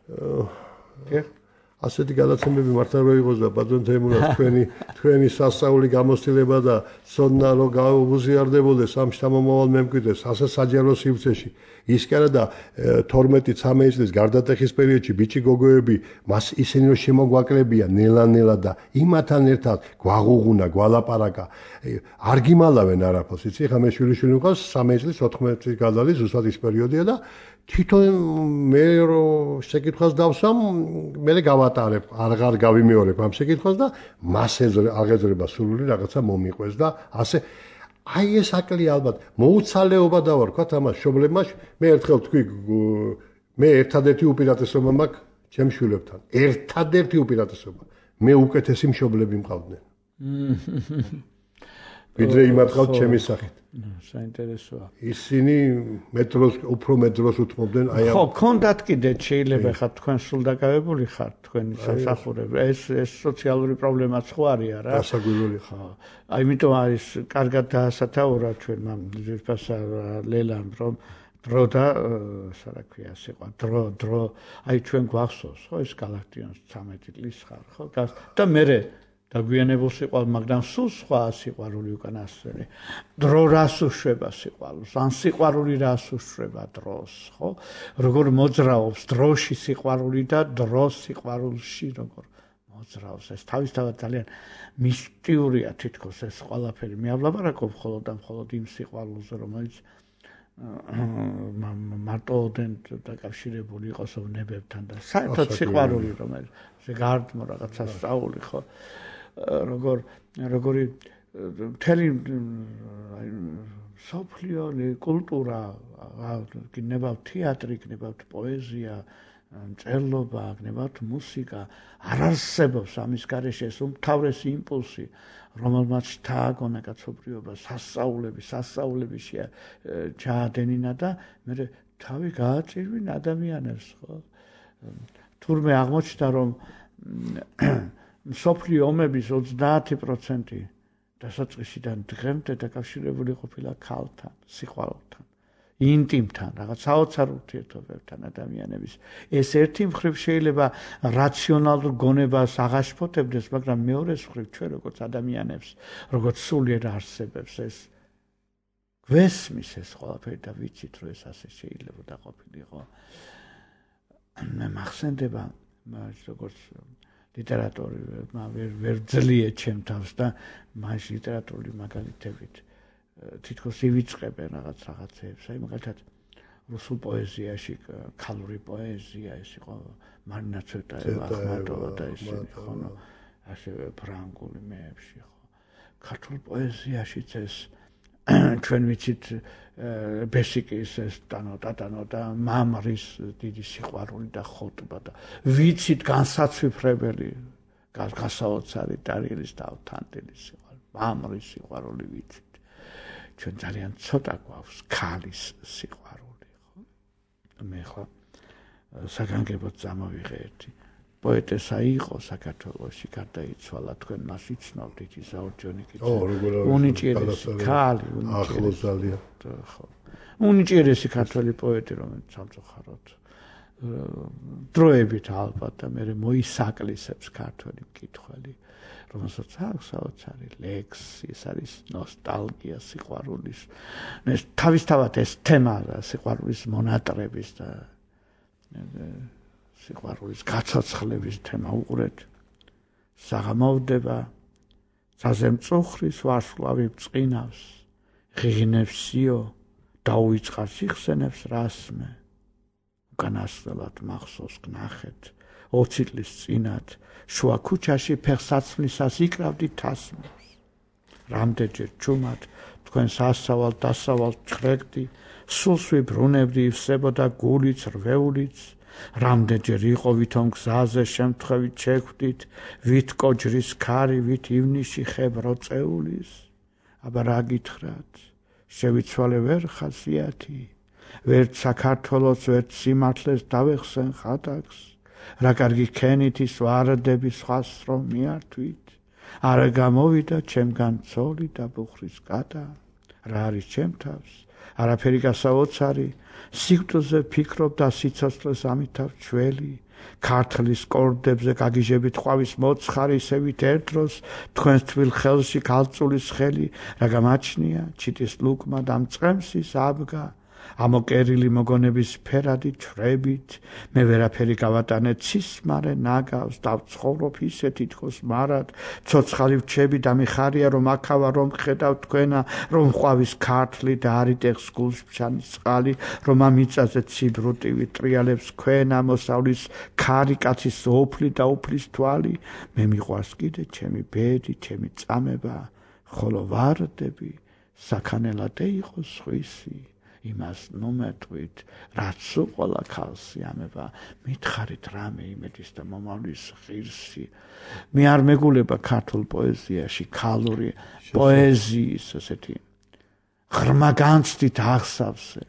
ასეთი გადაცემები მართლა რო იყოს და ბატონ თემურას თქვენი თქვენი სასწაული გამოცდილება და ცოდნა რო გაუზიარდებოდეს ამ შთამომავალ მემკვიდრეს ასე საჯარო სივრცეში ის კი არა და თორმეტი ცამეტი წლის გარდატეხის პერიოდში ბიჭი გოგოები მას ისინი რომ შემოგვაკლებია ნელა-ნელა და იმათთან ერთად გვაღუღუნა გვალაპარაკა არ გიმალავენ არაფერს იცი ხა მე შვილიშვილი მყავს სამეტი წლის ოთხმეტი გადალის ზუსტად ის პერიოდია და თვითონ მე რო შეკითხვას დავსვამ მე გავატარებ აღარ გავიმეორებ ამ შეკითხვას და მას აღეძრება სურვილი რაღაცა მომიყვეს და ასე აი ეს აკლია ალბათ მოუცალეობა დავარქვათ ამას შობლებმა მე ერთხელ თქვი მე ერთადერთი უპირატესობა მაქვს ჩემ შვილებთან ერთადერთი უპირატესობა მე უკეთესი მშობლები მყავდნენ ვიდრე იმათ ყავთ ჩემი სახით საინტერესოა ისინი მეტროს უფრო მეტროს უთმობდნენ აი ხო კონდათ კიდე შეიძლება ხარ თქვენ სულ დაკავებული ხართ თქვენი სასახურები ეს ეს სოციალური პრობლემაც ხო არის რა გასაგვირული ხო აი იმიტომ არის კარგად დაასათაურა ჩვენ მამ ძირფასა ლელამ რომ დრო და რა რა ქვია სიყვა დრო დრო აი ჩვენ გვახსოვს ხო ეს გალაქტიონის ცამეტი წლის ხარ ხო და მე დაგვიანებულ სიყვარულ, მაგრამ სულ სხვა სიყვარული უკანასკნელი. დრო რას უშვება სიყვარულს, ან სიყვარული რას უშვება დროს, ხო? როგორ მოძრაობს დროში სიყვარული და დრო სიყვარულში როგორ მოძრაობს. ეს თავისთავად ძალიან მისტიურია თითქოს ეს ყველაფერი. მე ავლაპარაკობ მხოლოდ და მხოლოდ იმ სიყვარულზე, რომელიც მარტოდენ დაკავშირებული იყოს ვნებებთან და საერთოდ სიყვარული, რომელიც ზეგარდმო რაღაცა სწაული, ხო? როგორ როგორი მთელი სოფლიო კულტურა გნებავთ თეატრი, გნებავთ პოეზია, მწერლობა, გნებავთ მუსიკა, არ არსებობს ამის გარეშე ეს უმთავრესი იმპულსი, რომელმაც შთააგონა კაცობრიობა, სასწაულები, სასწაულები ჩაადენინა და მე თავი გააწირვინ ადამიანებს, ხო? თურმე აღმოჩნდა, რომ მსოფლიო ომების ოცდაათი პროცენტი დასაწყისიდან დღემდე დაკავშირებული ყოფილა ქალთან, სიყვარულთან, ინტიმთან, რაღაც საოცარ ურთიერთობებთან ადამიანების. ეს ერთი მხრივ შეიძლება რაციონალურ გონებას აღაშფოთებდეს, მაგრამ მეორე მხრივ ჩვენ როგორც ადამიანებს, როგორც სულიერ არსებებს ეს გვესმის ეს ყველაფერი და ვიცით, რომ ეს ასე შეიძლებოდა ყოფილიყო. მე მახსენდება, როგორც ლიტერატორი ვერ ვერ ძლიე ჩემ თავს და მაშინ ლიტერატურული მაგალითებით თითქოს ივიწყებენ რაღაც რაღაცებს. აი მაგალითად რუსულ პოეზიაში ქალური პოეზია ეს იყო მარინა ცვეტაევა, ახმატოვა და ისინი ხო ასევე ფრანგული მეებში ხო. ქართულ პოეზიაშიც ეს ჩვენ ვიცით ბესიკის ეს ტანო ტანო და მამრის დიდი სიყვარული და ხოტბა და ვიცით განსაცვიფრებელი გასაოცარი დარიელის დავთანდილი სიყვარული, მამრის სიყვარული ვიცით. ჩვენ ძალიან ცოტა გვაქვს ქალის სიყვარული, ხო? მე ხო საგანგებოდ წამოვიღე ერთი პოეტესა იყო საქართველოში, გარდაიცვალა, თქვენ მას იცნობთ, იზაურჯონიკი. უნიჭიერესი ქალი, ახლო ძალიან. ხო. უნიჭიერესი ქართველი პოეტი, რომელიც სამწუხაროდ დროებით ალბათ და მე მოისაკლისებს ქართველი მკითხველი, რომელსაც აქვს საოცარი ლექსი, ეს არის ნოსტალგია სიყვარულის. ეს თავისთავად ეს თემა სიყვარულის მონატრების და სიყვარულის გაცოცხლების თემა უყურეთ. საღამოვდება, ცაზე მწუხრის ვარსკვლავი ბწყინავს, ღიღინებსიო, დაუიწყარ სიხსენებს რასმე. უკანასკნელად მახსოვს გნახეთ, ოცი წლის წინათ, შუა ქუჩაში ფეხსაცმლისას იკრავდი თასმებს. რამდენჯერ ჩუმად, თქვენს ასავალ დასავალ ჩხრეკდი, სულს ვიბრუნებდი, ივსებოდა გულიც, რვეულიც, რამდენჯერ იყო ვითომ გზაზე შემთხვევით შეხვდით, ვით კოჯრის ქარი, ვით ივნისში ხებროწეულის. აბა რა გითხრათ, შევიცვალე ვერ ხასიათი, ვერც საქართველოს, ვერც სიმართლეს დავეხსენ ხატაკს, რა კარგი ქენითის ვარდები სხვას რომ მიართვით, არა გამოვიდა ჩემგან ცოლი და ბუხრის კატა, რა არის ჩემ თავს, არაფერი გასაოცარი, სიკვდილზე ფიქრობ და სიცოცხლეს ამითავ ჩველი, ქართლის კორდებზე გაგიჟებით ყვავის მოცხარი, ისევით ერთ დროს თქვენს თბილ ხელში ქალწულის ხელი, რა გამაჩნია, ჩიტის ლუკმა და მწყემსის აბგა, ამოკერილი მოგონების ფერადი ჩრებით, მე ვერაფერი გავატანე ცისმარე ნაგავს, დავცხოვრობ ისე თითქოს მარად, ცოცხალი ვჩები და მიხარია რომ აქავა რომ ხედავ თქვენა, რომ ყვავის ქართლი და არიტეხს გულშფშანის წყალი, რომ ამ მიწაზე ციბრუტივი ტრიალებს ქვენა, მოსავლის ქარი კაცის ოფლი და უფლის თვალი, მე მიყვარს კიდე ჩემი ბედი, ჩემი წამება, ხოლო ვარდები საქანელად იყოს სხვისი. იმას ნუმეტყვით, რაც უყოლა ქალსი ამება, მითხარით რამე იმედის და მომავლის ღირსი. მე არ მეგულება ქართულ პოეზიაში ქალური პოეზიის ესეთი ღრმა განცდით აღსავსე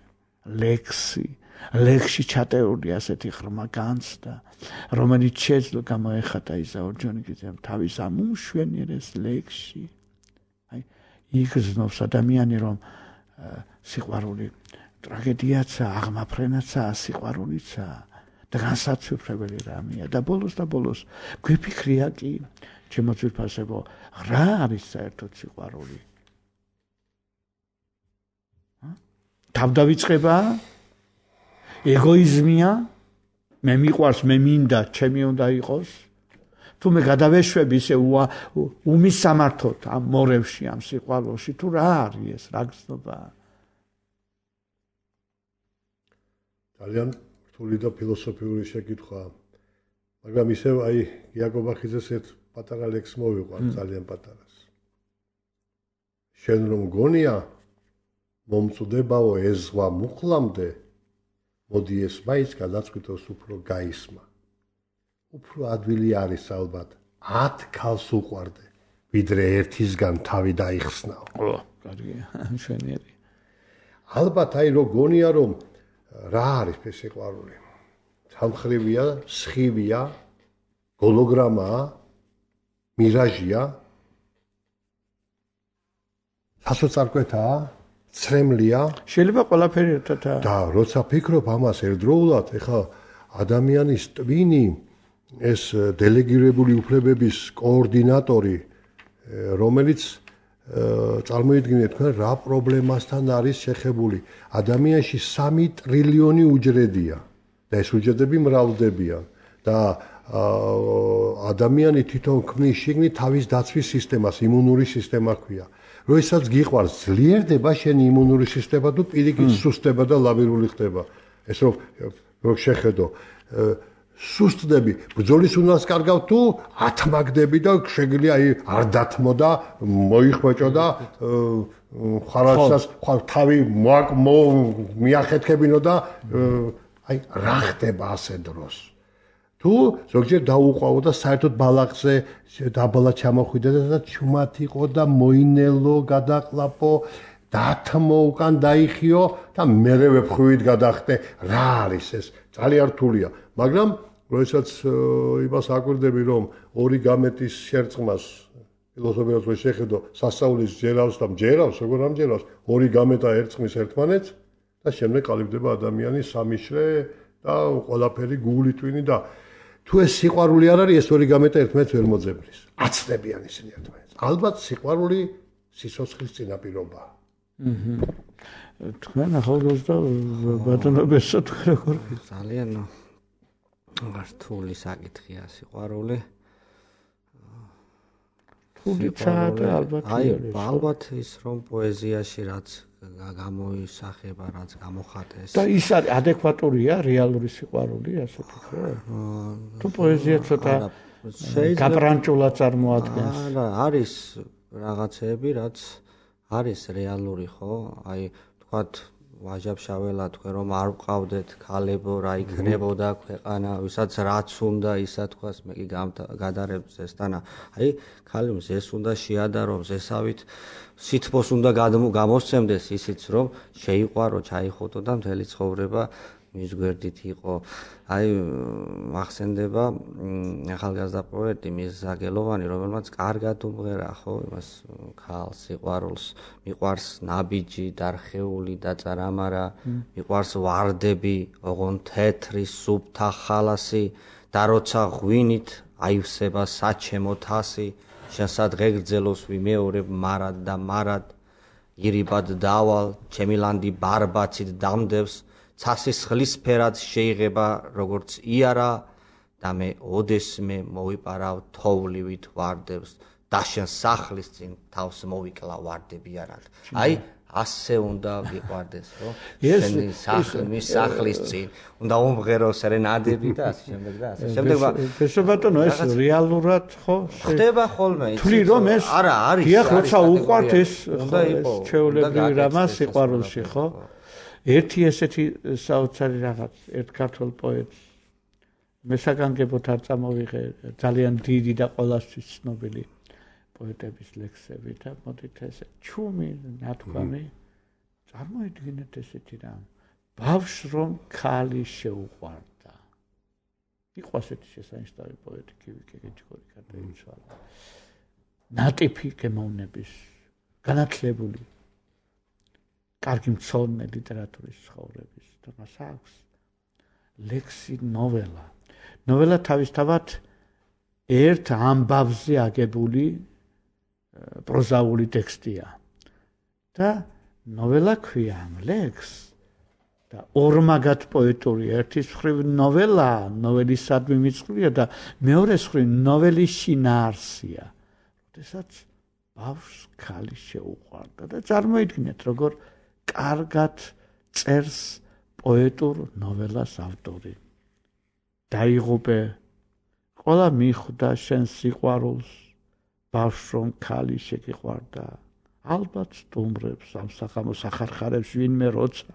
ლექსი, ლექსში ჩატეული ასეთი ღრმა განცდა, რომელიც შეძლო გამოეხატა იზაურჯონიკიძემ თავის ამ უმშვენიერეს ლექსში. აი, იგრძნობს ადამიანი, რომ სიყვარული ტრაგედიაცა, აღმაფრენაცა, სიყვარულიცა და განსაცვიფრებელი რამეა და ბოლოს და ბოლოს გვიფიქრია კი, ჩემო ძვირფასებო, რა არის საერთოდ სიყვარული? თავდავიწყება, ეგოიზმია, მე მიყვარს, მე მინდა, ჩემი უნდა იყოს, თუ მე გადავეშვები ისე უმისამართოდ ამ მორევში, ამ სიყვარულში, თუ რა არის ეს, რა გზნობაა? ძალიან რთული და ფილოსოფიური შეკითხვაა. მაგრამ ისევ აი იაკობახიძეს ერთ პატარა ლექს მოვიყვარ, ძალიან პატარას. შენ რომ გონია, მომწდებაო ეს ზღვა მუხლამდე, მოდი ეს მაინც გადაწყვიტოს უფრო გაისმა. უფრო ადვილი არის ალბათ ათ ქალს უყვარდე, ვიდრე ერთისგან თავი დაიხსნაო. ო, კარგია, მშვენიერი. ალბათ აი რო გონია რომ რა არის ეს სიყვარული? სამხრივია, სხივია, გოლოგრამაა, მირაჟია, სასოწარკვეთაა, ცრემლია. შეიძლება ყველაფერი ერთადაა. და როცა ფიქრობ ამას ერთდროულად, ეხლა ადამიანის ტვინი, ეს დელეგირებული უფლებების კოორდინატორი, რომელიც წარმოიდგინეთ თქვენ რა პრობლემასთან არის შეხებული. ადამიანში სამი ტრილიონი უჯრედია და ეს უჯრედები მრავლდებიან და ადამიანი თვითონ ქმნის შიგნით თავის დაცვის სისტემას, იმუნური სისტემა ქვია. როდესაც გიყვარს ძლიერდება შენი იმუნური სისტემა თუ პირიქით სუსტდება და ლავირული ხდება. ეს რომ რო შეხედო სუსტდები, ბრძოლის უნას კარგავ თუ ათმაგდები და შეგვიძლია აი არ დათმო და მოიხვეჭო და ხარაცას თავი მიახეთქებინო და აი რა ხდება ასე დროს. თუ ზოგჯერ დაუყვავო და საერთოდ ბალახზე დაბლა ჩამოხვიდე და ჩუმად იყო და მოინელო, გადაყლაპო, დათმო, უკან დაიხიო და მერე ვეფხვით გადახტე. რა არის ეს? ძალიან რთულია. მაგრამ როდესაც იმას აკვირდები რომ ორი გამეტის შერწყმას ფილოსოფიას რო შეხედო სასწაულის ჯერავს და მჯერავს, როგორ ამჯერავს, ორი გამეტა ერწყმის ერთმანეთს და შემდეგ ყალიბდება ადამიანი სამიშრე და ყველაფერი გული ტვინი და თუ ეს სიყვარული არ არის, ეს ორი გამეტა ერთმანეთს ვერ მოძებნის. აცდებიან ისინი ერთმანეთს. ალბათ სიყვარული სიცოცხლის წინაპირობაა. აჰა. თქვენ ახალგაზრდა ბატონობესო თქვენ როგორ ძალიან რთული საკითხია სიყვარული. თულიცა ალბათ აი, ალბათ ის რომ პოეზიაში რაც გამოისახება, რაც გამოხატეს. და ის არის ადეკვატურია რეალური სიყვარული, ასე ფიქრობ? თუ პოეზია ცოტა გაბრანჭულად წარმოადგენს. არა, არის რაღაცეები, რაც არის რეალური, ხო? აი, თქვათ ვაჟაბშაველა თქვენ რომ არ ვყავდეთ ქალებო, რა იქნებოდა ქვეყანა, ვისაც რაც უნდა ისა თქვას, მე კი გადარებ ზესთანა. აი, ქალი მზეს უნდა შეადარო, ზესავით სითბოს უნდა გამოსცემდეს ისიც რომ შეიყვარო, ჩაიხუტო და მთელი ცხოვრება მის გვერდით იყო. აი, მახსენდება ახალგაზრდა პოეტი მიზაგელოვანი, რომელმაც კარგად უმღერა, ხო, იმას ქალს სიყვარულს, მიყვარს ნაბიჯი, დარხეული და წარამარა, მიყვარს ვარდები, ოღონ თეთრი, სუფთა ხალასი და როცა ღვინით აივსება საჩემო თასი, შენსა დღეგრძელოს ვიმეორებ მარად და მარად, ირიბად დავალ, ჩემი ლანდი ბარბაცით დამდევს, ცასის ხლისფერად შეიღება როგორც იარა და მე ოდესმე მოვიპარავ თოვლივით ვარდებს და შენ სახლის წინ თავს მოვიკლა ვარდები არად. აი, ასე უნდა გიყვარდეს, ხო? შენი სახლის სახლის წინ უნდა უმღერო სერენადები და ასე შემდეგ და ასე შემდეგ. ბესო ბატონო, ეს რეალურად ხო? ხდება ხოლმე ის. თვლი რომ ეს არა, არის. დიახ, როცა უყვართ ეს ჩვეულებრივი რამა სიყვარულში, ხო? ერთი ესეთი საოცარი რაღაც, ერთ ქართულ პოეტს მე საგანგებოდ არ წამოვიღე ძალიან დიდი და ყველასთვის ცნობილი პოეტების ლექსები და მოდით ესე ჩუმი ნათქვამი წარმოიდგინეთ ესეთი რამ ბავშვს რომ ქალი შეუყვარდა. იყო ასეთი შესანიშნავი პოეტი კივიკე გეჩქორი გარდაიცვალა. ნატიფი გემოვნების განათლებული კარგი მცოდნე ლიტერატურის ცხოვრების და მას აქვს ლექსი ნოველა. ნოველა თავისთავად ერთ ამბავზე აგებული პროზაული ტექსტია. და ნოველა ქვია ამ ლექსს და ორმაგად პოეტური ერთის მხრივ ნოველა, ნოველისადმი მიწყვლია და მეორეს მხრივ ნოველის შინაარსია. როდესაც ბავშვს ქალი შეუყვარდა და წარმოიდგინეთ როგორ კარგად წერს პოეტურ ნოველას ავტორი. დაიღუპე, ყველა მიხვდა შენ სიყვარულს, ბავშვს რომ ქალი შეგიყვარდა. ალბათ სტუმრებს, ამ სახამოს ახარხარებს ვინმე როცა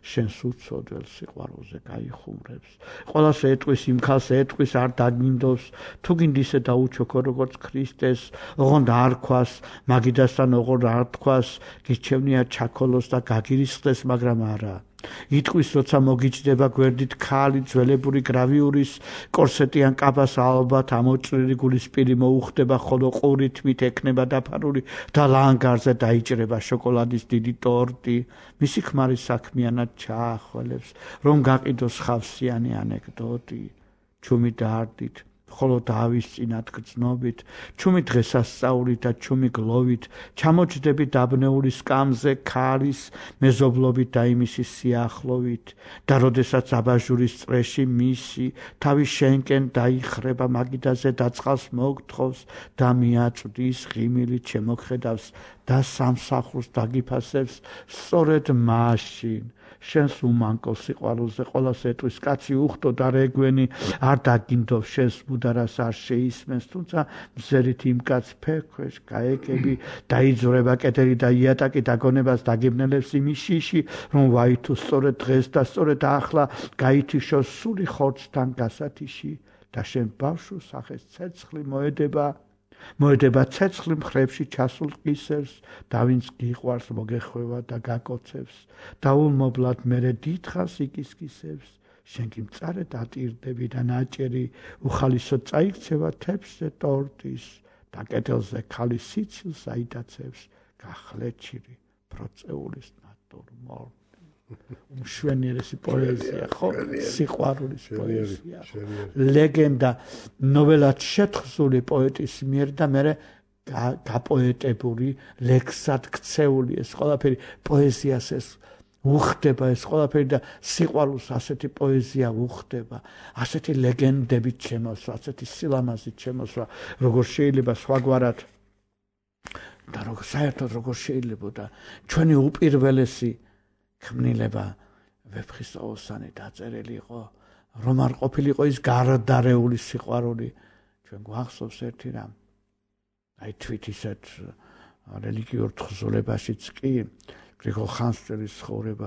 შენს უცოდველ სიყვარულზე გაიხუმრებს. ყველას ეტყვის იმ ქალს ეტყვის არ დაგინდოს, თუ გინდა ისე დაუჩოქო როგორც ქრისტეს, ოღონდ არ ქვას, მაგიდასთან ოღონდ არ თქვას, გიჩევნია ჩაქოლოს და გაგირისხდეს, მაგრამ არა. იტყვის როცა მოგიჩდება გვერდით ქალი ძველებური გრავიურის კორსეტიან კაბას ალბათ ამოჭრილი გულისპირი მოუხდება, ხოლო ყური თვით ექნება დაფარული და ლანგარზე დაიჭრება შოკოლადის დიდი ტორტი. მისი ქმარი საქმიანად ჩაახველებს, რომ გაყიდოს ხავსიანი ანეკდოტი. ჩუმი დაარდით, ხოლო დავის წინათ გრძნობით, ჩუმი დღესასწაულით და ჩუმი გლოვით, ჩამოჯდები დაბნეული სკამზე ქალის მეზობლობით და იმისი სიახლოვით, და როდესაც აბაჟურის წრეში მისი თავი შენკენ დაიხრება მაგიდაზე და წყალს მოგთხოვს და მიაწვდის ღიმილით შემოხედავს და სამსახურს დაგიფასებს, სწორედ მაშინ შენს უმანკო სიყვარულზე ყველას ეტყვის, კაცი უხტო და რეგვენი არ დაგინდობს, შენს მუდარას არ შეისმენს, თუმცა მზერით იმ კაც ფერქვეშ გაეკები, დაიძვრება კედელი და იატაკი დაგონებას დაგებნელებს იმის შიში, რომ ვაი თუ სწორედ დღეს და სწორედ ახლა გაითიშოს სული ხორცთან გასათიში და შენ ბავშვ სახეს ცეცხლი მოედება, მოედება ცეცხლი მხრებში ჩასულ ყისერს და ვინც გიყვარს მოგეხვევა და გაკოცებს და ულმობლად მერე დიდხანს იკისკისებს, შენ კი მწარე დატირდები და ნაჭერი უხალისო წაიქცევა თებსზე ტორტის და კედელზე ქალის სიცილს აიტაცებს გახლეჩირი პროცეულის ნატურმორტი. უმშვენიერესი პოეზია, ხო? სიყვარულის პოეზია. ლეგენდა, ნოველად შეთხზული პოეტის მიერ და მერე გაპოეტებული, ლექსად ქცეული ეს ყველაფერი პოეზიას ეს უხდება, ეს ყველაფერი და სიყვარულს ასეთი პოეზია უხდება, ასეთი ლეგენდებით შემოსვა, ასეთი სილამაზით შემოსვა, როგორ შეიძლება სხვაგვარად და როგორ საერთოდ როგორ შეიძლება და ჩვენი უპირველესი ქმნილება ვეფხისტყაოსანი დაწერილი იყო, რომ არ ყოფილიყო ის გარდარეული სიყვარული. ჩვენ გვახსოვს ერთი რამ, აი თვით ისეთ რელიგიურ თხზულებაშიც კი გრიგოლ ხანძთელის ცხოვრება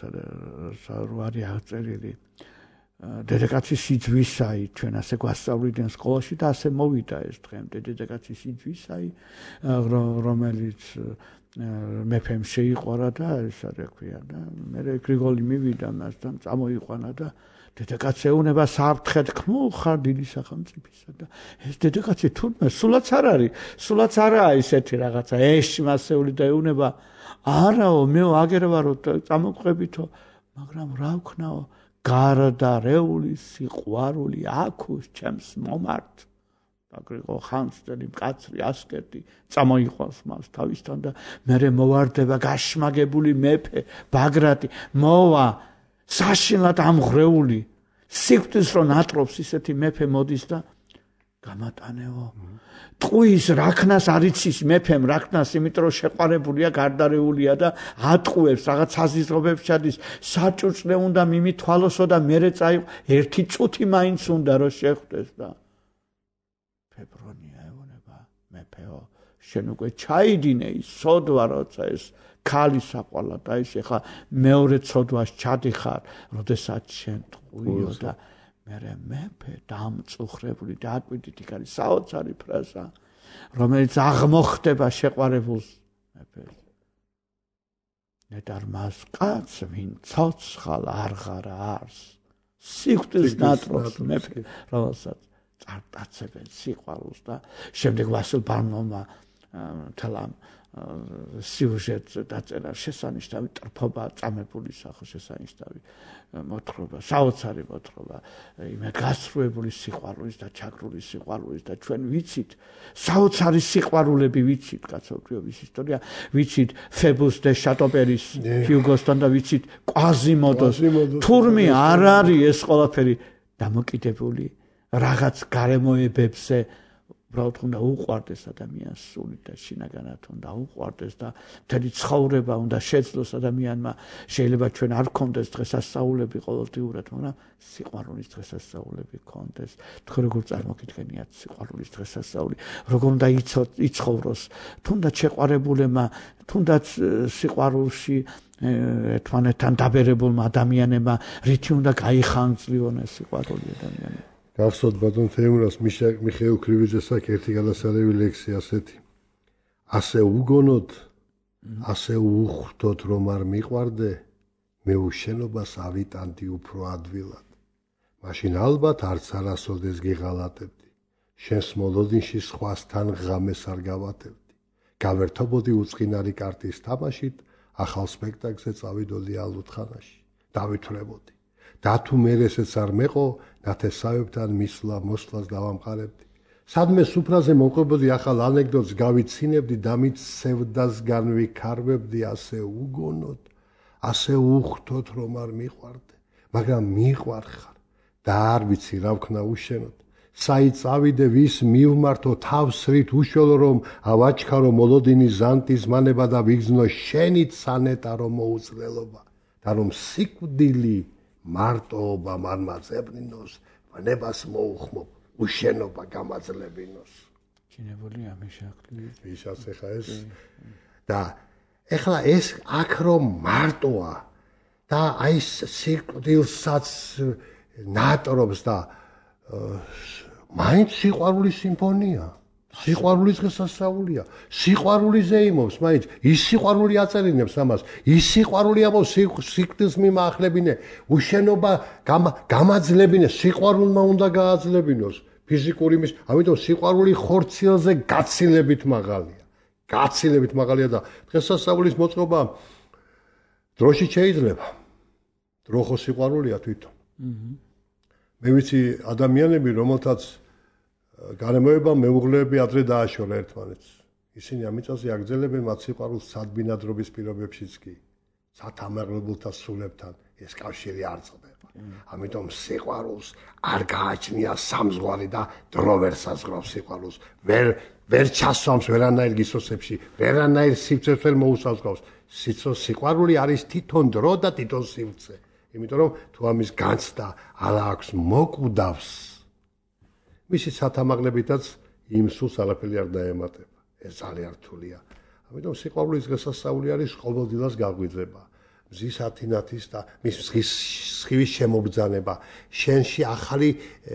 რო არის აღწერილი, დედაკაცის სიძვისაი, ჩვენ ასე გვასწავლიდან სკოლაში და ასე მოვიდა ეს დღემდე, დედაკაცის სიძვისაი, რომელიც მეფემ შეიყვარა და ეს რა ქვია და მე გრიგოლი მივიდა მასთან, წამოიყვანა და დედაკაცს ეუნება საფრთხედ ქმულ ხარ დიდი სახელმწიფოსა და ეს დედაკაცი თურმე სულაც არ არის, სულაც არაა ისეთი რაღაცა, ეში მასეული და ეუნება, არაო, მე აგერ ვარო წამოყვებითო, მაგრამ რა ვქნაო, გარდარეული სიყვარული აქვს ჩემს მომართ. გრიგოლ ხანძთელი მკაცრი ასკეტი წამოიყვანს მას თავისთან და მერე მოვარდება გაშმაგებული მეფე ბაგრატი, მოვა საშინლად ამღრეული, სიკვდილს რო ნატრობს ისეთი მეფე მოდის და გამატანეო, ტყუის რაქნას არიცის მეფემ რაქნას, იმიტომ რომ შეყვარებულია, გარდარეულია და ატყუებს, რაღაც საზიზღობებს ჩადის, საჭუჭრე უნდა მიმithვალოსო და მერე წაიყო, ერთი წუთი მაინც უნდა რომ შეხვდეს და ფებრონია ეუბნება, მეფეო, შენ უკვე ჩაიდინე ის სოდვა, როცა ეს ქალი საყვალა და ის ეხა მეორე ცოდვას ჩადიხარ, როდესაც შენ ტყუიო და მერე მეფე დამწუხრებული და აკვიდით იქ არის საოცარი ფრაზა, რომელიც აღმოხდება შეყვარებულს მეფეს. ნეტარ მას კაც ვინ ცოცხალ არღარა ars, სიკვდილს ნატრობს მეფე, რომელსაც წარტაცებენ სიყვარულს და შემდეგ ვასილ ბარნოვმა თელა სიუჟეტს დაწერა შესანიშნავი ტრფობა წამებული სახე შესანიშნავი მოთხრობა, საოცარი მოთხრობა იმე გასრულებული სიყვარულის და ჩაგრული სიყვარულის და ჩვენ ვიცით საოცარი სიყვარულები ვიცით კაცობრიობის ისტორია, ვიცით ფებუს დე შატოპერის ჰიუგოსთან და ვიცით კვაზიმოდოს, თურმე არ არის ეს ყველაფერი დამოკიდებული რაღაც გარემოებებზე, უბრალოდ უნდა უყვარდეს ადამიანს სულით და შინაგანად უნდა უყვარდეს და მთელი ცხოვრება უნდა შეძლოს ადამიანმა. შეიძლება ჩვენ არ გქონდეს დღესასწაულები ყოველდღიურად, მაგრამ სიყვარულის დღესასწაულები გქონდეს. თქვენ როგორ წარმოგიდგენიათ სიყვარულის დღესასწაული? როგორ უნდა იცხოვროს? თუნდაც შეყვარებულებმა, თუნდაც სიყვარულში ერთმანეთთან დაბერებულმა ადამიანებმა რითი უნდა გაიხანგძლიონ ეს სიყვარული ადამიანები? გახსოვთ ბატონ თეიმურას მიხეილ ქრივიძეს აქ ერთი განასწორებელი ლექსი ასეთი. ასე უგონოდ, ასე უხვდოდ რომ არ მიყვარდე, მე უშენობას ავიტანდი უფრო ადვილად. მაშინ ალბათ არც არასოდეს გიღალატებდი. შენს მოლოდინში სხვასთან ღამეს არ გავატებდი. გავერთობოდი უწყინარი კარტის თამაშით, ახალ სპექტაკლზე წავიდოდი ალუთხანაში. დავითვრებოდი. და თუ მე ესეც არ მეყო, ნათესავებთან მისვლა მოსვლას დავამყარებდი. სადმე სუფრაზე მოყვებოდი ახალ ანეკდოტს გავიცინებდი და მით სევდას განვიქარვებდი, ასე უგონოდ, ასე უხვდოდ რომ არ მიყვარდე, მაგრამ მიყვარხარ და არ ვიცი რა ვქნა უშენოდ. საით წავიდე, ვის მივმართო, თავს რით უშველო რომ ავაჩქარო მოლოდინი ზანტის მანება და ვიგზნო შენით სანეტარო მოუწლელობა და რომ სიკვდილი მარტოობა მარმაძებნინოს, ვნებას მოუხმობ, უშენობა გამაძლებინოს. ჩინებულია მიშაკლი. ვისაც ეხა ეს და ეხლა ეს აქ რომ მარტოა და აი სიკვდილსაც ნატრობს და მაინც სიყვარულის სიმფონია. სიყვარულის დღესასწაულია. სიყვარული ზეიმობს, მაინც ის სიყვარული აწერინებს ამას. ის სიყვარული ამობს სიკვდილს მიმაახლებინე, უშენობა გამაძლებინე, სიყვარულმა უნდა გააძლებინოს. ფიზიკური მის, ამიტომ სიყვარული ხორციელზე გაცილებით მაღალია. გაცილებით მაღალია და დღესასწაულის მოწყობა დროში შეიძლება. დრო ხო სიყვარულია თვითონ. მე ვიცი ადამიანები, რომელთაც გარემოება მეუღლეები ადრე დააშორა ერთმანეთს. ისინი ამიწაზე აგრძელებენ მათ სიყვარულს სადბინადრობის პირობებშიც კი. სათამაღლებულთა სულებთან ეს კავშირი არ წყდება. ამიტომ სიყვარულს არ გააჩნია სამზღვარი და დრო ვერ საზღვრავს სიყვარულს. ვერ ვერ ჩასვამს ვერანაირ გისოსებში, ვერანაირ სივრცეს ვერ მოუსაზღვრავს. სიყვარული არის თვითონ დრო და თვითონ სივრცე. იმიტომ რომ თუ ამის განცდა არა აქვს მოკვდავს, მისი სათამაღლებითაც იმ სულს არაფერი არ დაემატება. ეს ძალიან რთულია. ამიტომ სიყვარულის დღესასწაული არის ყოველდღიურად გაგვიძება. მზის ათინათის და მის სხივის შემობრძანება, შენში ახალი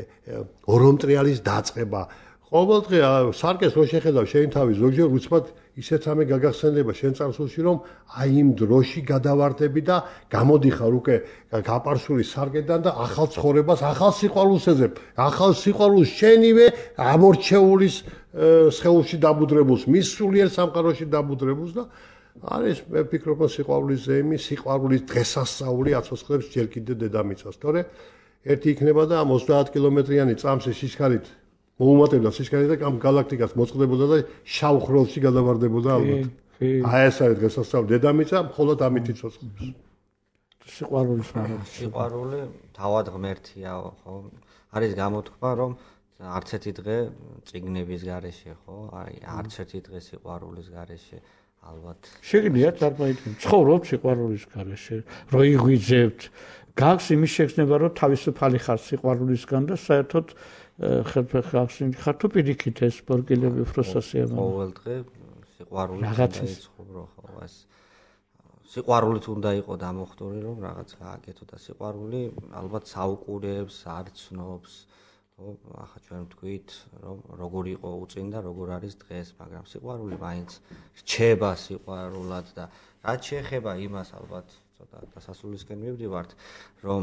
ორომტრიალის დაწყება. ყოველდღე სარკეს რო შეხედავ შენ თავი ზოგჯერ უცბად ისეთ რამე გაგახსენდება შენ წარსულში რომ აი იმ დროში გადავარდები და გამოდიხარ უკვე გაპარსული სარკედან და ახალ ცხოვრებას, ახალ სიყვარულს ეძებ. ახალ სიყვარულს შენივე ამორჩეულის სხეულში დაბუდრებულს, მის სულიერ სამყაროში დაბუდრებულს და არის მე ვფიქრობ რომ სიყვარულის ზეიმი, სიყვარულის დღესასწაული აცოცხლებს ჯერ კიდე დედამიწას. თორე ერთი იქნება და ამ ოცდაათ კილომეტრიანი წამსის სიჩქარით მოუმატებდა სიჩქარე და ამ გალაქტიკას მოწყდებოდა და შავ ხროლში გადავარდებოდა ალბათ. აი ეს არის დღესასწაული დედამიწა, მხოლოდ ამით იცოცხლებს. სიყვარულის მაგრამ სიყვარული თავად ღმერთია, ხო? არის გამოთქმა რომ არც ერთი დღე წიგნების გარეშე, ხო? აი არც ერთი დღე სიყვარულის გარეშე ალბათ. შეგიძლიათ წარმოიდგინოთ, ცხოვრობთ სიყვარულის გარეშე, რო იღვიძებთ, გაქვს იმის შეგრძნება რომ თავისუფალი ხარ სიყვარულისგან და საერთოდ ხერხახსინ ხარ თუ პირიქით ეს ბორგილები უფრო სასიამოვნო. ყოველ დღე სიყვარული უნდა იცხოვრო, ხო, ეს სიყვარულით უნდა იყოს დამოხტური რომ რაღაც გააკეთო და სიყვარული ალბათ საუკუნეებს არცნობს, ხო, ახლა ჩვენ ვთქვით რომ როგორ იყო უწინდა, როგორ არის დღეს, მაგრამ სიყვარული მაინც რჩება სიყვარულად და რაც შეეხება იმას ალბათ ცოტა დასასრულისკენ მივდივართ, რომ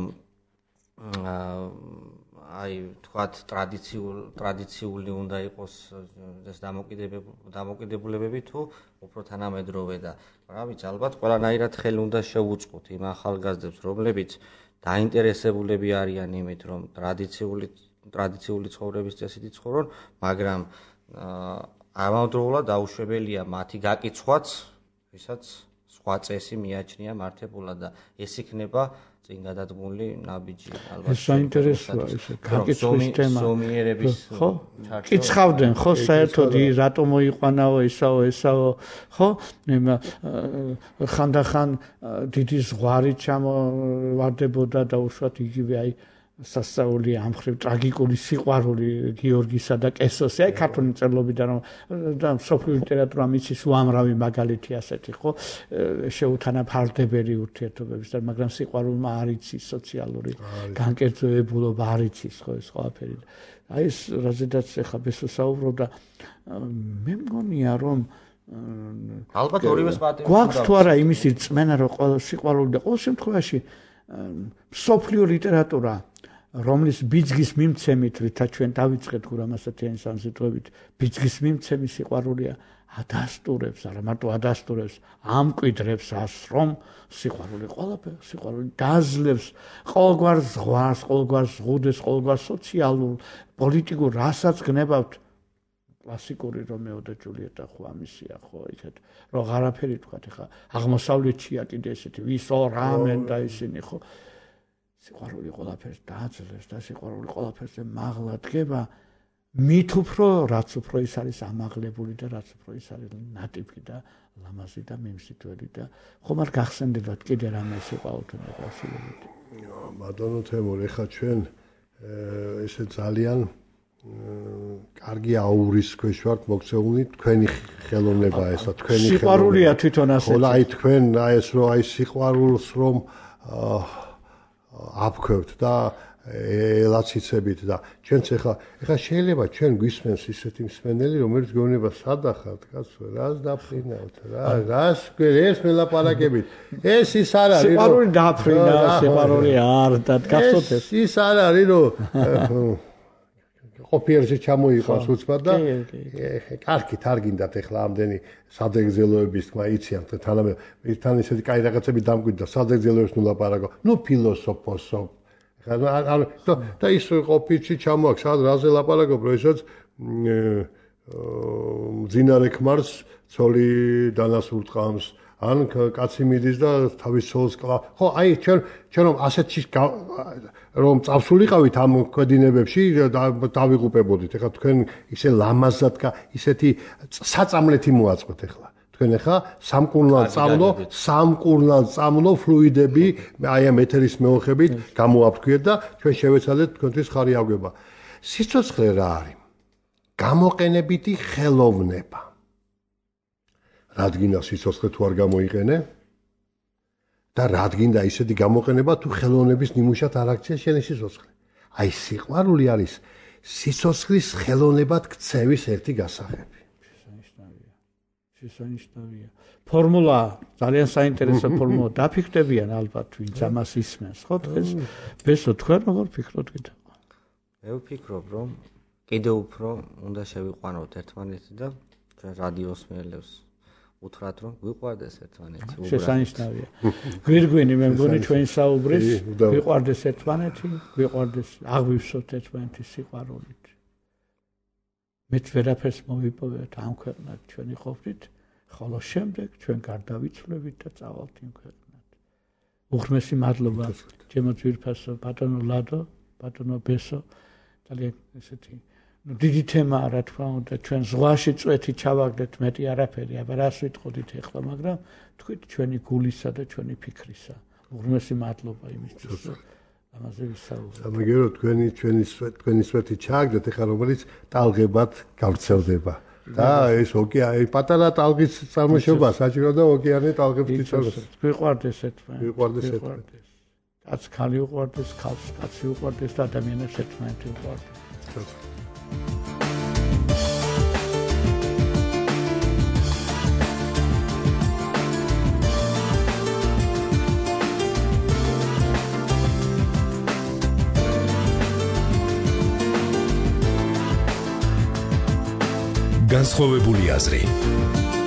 აი თქვათ ტრადიციულ ტრადიციული უნდა იყოს ეს დამოკიდებულებები თუ უფრო თანამედროვე და რა ვიცი ალბათ ყველანაირად ხელი უნდა შევუწყოთ იმ ახალგაზრდებს რომლებიც დაინტერესებულები არიან იმით რომ ტრადიციული ტრადიციული ცხოვრების წესით იცხოვრონ მაგრამ ამავდროულად დაუშვებელია მათი გაკიცხვაც ვისაც სხვა წესი მიაჩნია მართებულად და ეს იქნება წინ გადადგმული ნაბიჯი ალბათ ეს საინტერესოა ეს გაკითხვის თემა ზომიერების ხო კიცხავდნენ ხო საერთოდ რატომ მოიყვანაო ესაო ესაო ხო ხანდახან დიდი ზღვარი ჩამოვარდებოდა და უშუალოდ იგივე აი სასწაული ამხრივ ტრაგიკული სიყვარული გიორგისა და კესოს აი ქართული მწერლობიდან და სოფლიო ლიტერატურა მიცის უამრავი მაგალითი ასეთი ხო შეუთანაფარდებელი ურთიერთობების და მაგრამ სიყვარულმა არ იცის სოციალური განკერძოებულობა არ იცის ხო ეს ყველაფერი აი ეს რაზედაც ეხა ბესო საუბრობდა მე მგონია რომ ალბათ ორივეს პატივი გვაქვს თუ არა იმისი რწმენა რომ ყველა სიყვარული და ყოველ შემთხვევაში სოფლიო ლიტერატურა რომლის ბიძგის მიმცემით რითაც ჩვენ დავიწყეთ გურამასათიანი სამსიტყვებით ბიძგის მიმცემი სიყვარულია ადასტურებს არა მარტო ადასტურებს ამკვიდრებს ას რომ სიყვარული ყველაფერი სიყვარული დაძლევს ყოველგვარ ზღვას ყოველგვარ ზღუდეს ყოველგვარ სოციალურ პოლიტიკურ რასაც გნებავთ კლასიკური რომეო და ჯულიეტა ხო ამისია ხო იქეთ რომ არაფერი თქვა ეხა აღმოსავლეთშია კიდე ესეთი ვისო რამენ და ისინი ხო სიყვარული ყველაფერს დაძლევს და სიყვარული ყველაფერზე მაღლა დგება მით უფრო რაც უფრო ის არის ამაღლებული და რაც უფრო ის არის ნატიფი და ლამაზი და მიმსიტველი და ხომ არ გახსენდებათ კიდე რამე სიყვარულთან დაკავშირებით ბატონო თემურ ეხა ჩვენ ესე ძალიან კარგი აურის ქვეშ ვართ მოქცეული თქვენი ხელოვნება ესა თქვენი სიყვარულია თვითონ ასეთი ხოლო აი თქვენ აი ეს რომ აი სიყვარულს რომ აფქვევთ და ელაციცებით და ჩვენც ეხა ეხა შეიძლება ჩვენ გვისმენს ისეთი მსმენელი რომელიც გეუბნება სადახართ კაცო რას დაფრინავთ რა რას ეს მელაპარაკებით ეს ის არ არის რომ სიყვარული დაფრინა სიყვარული არ და გახსოვთ ეს ის არ არის რომ ყოფიერზე ჩამოიყვანს უცბად და კარგით არ გინდათ ეხლა ამდენი სადღეგრძელოების თქმა იციან თანამედროვე თან ისეთი კაი რაღაცები დამკვიდრდა სადღეგრძელოებს ნუ ლაპარაკო ნუ ფილოსოფოსო ხა და ის ყოფიჩი ჩამოაქვს სად რაზე ლაპარაკობ როდესაც მძინარე ქმარს ცოლი დანასურტყამს ან კაცი მიდის და თავის ცოლს კლა ხო აი ჩვენ ჩვენ რომ ასეთი რომ წავსულიყავით ამ ქვედინებებში დავიღუპებოდით ეხლა თქვენ ისე ლამაზად ისეთი საწამლეთი მოაწყოთ ეხლა თქვენ ეხლა სამკურნალ წამლო სამკურნალ წამლო ფლუიდები აი ამ ეთერის მეოხებით გამოაფრქვიეთ და ჩვენ შევეცადეთ თქვენთვის ხარი აღგვება სიცოცხლე რა არის გამოყენებითი ხელოვნება რადგინა სიცოცხლე თუ არ გამოიყენე და რადგინდა ისეთი გამოყენება თუ ხელოვნების ნიმუშად არ აქცია შენი სიცოცხლე. აი სიყვარული არის სიცოცხლის ხელოვნებად ქცევის ერთი გასაღები. შესანიშნავია. შესანიშნავია. ფორმულა ძალიან საინტერესო ფორმულა დაფიქრდებიან ალბათ ვინც ამას ისმენს, ხო დღეს? ბესო თქვენ როგორ ფიქრობთ კიდე? მე ვფიქრობ რომ კიდე უფრო უნდა შევიყვანოთ ერთმანეთი და ჩვენ რადიოს მიელებს უთხრათ რომ გვიყვარდეს ერთმანეთი უბრალოდ შესანიშნავია გვირგვინი მე მგონი ჩვენ საუბრის გვიყვარდეს ერთმანეთი გვიყვარდეს აღვივსოთ ერთმანეთის სიყვარულით მეც ვერაფერს მოვიპოვეთ ამ ქვეყნად ჩვენი ყოფნით ხოლო შემდეგ ჩვენ გარდავიცვლებით და წავალთ იმ ქვეყნად უღრმესი მადლობა ჩემო ძვირფასო ბატონო ლადო ბატონო ბესო ძალიან ესეთი ну დიდი თემაა რა თქმა უნდა ჩვენ ზღვაში წვეთი ჩავაგდეთ მეტი არაფერი აბა რას ვიტყოდით ახლა მაგრამ თქვით ჩვენი გულისა და ჩვენი ფიქრისა უღრმესი მადლობა იმისთვის ამაზე ვისაუბრეთ სამაგერო თქვენი ჩვენი თქვენი წვეთი ჩააგდეთ ახლა რომელიც ტალღებად გავრცელდება და ეს ოკეანე პატარა ტალღის წარმოშობა საჭირო და ოკეანე ტალღებს იწევს გვიყვარდეს ერთმანეთი გვიყვარდეს ერთმანეთი კაც ხალი უყვარდეს ხალხს კაცი უყვარდეს და ადამიანებს ერთმანეთი უყვარდეს განსხვავებული აზრი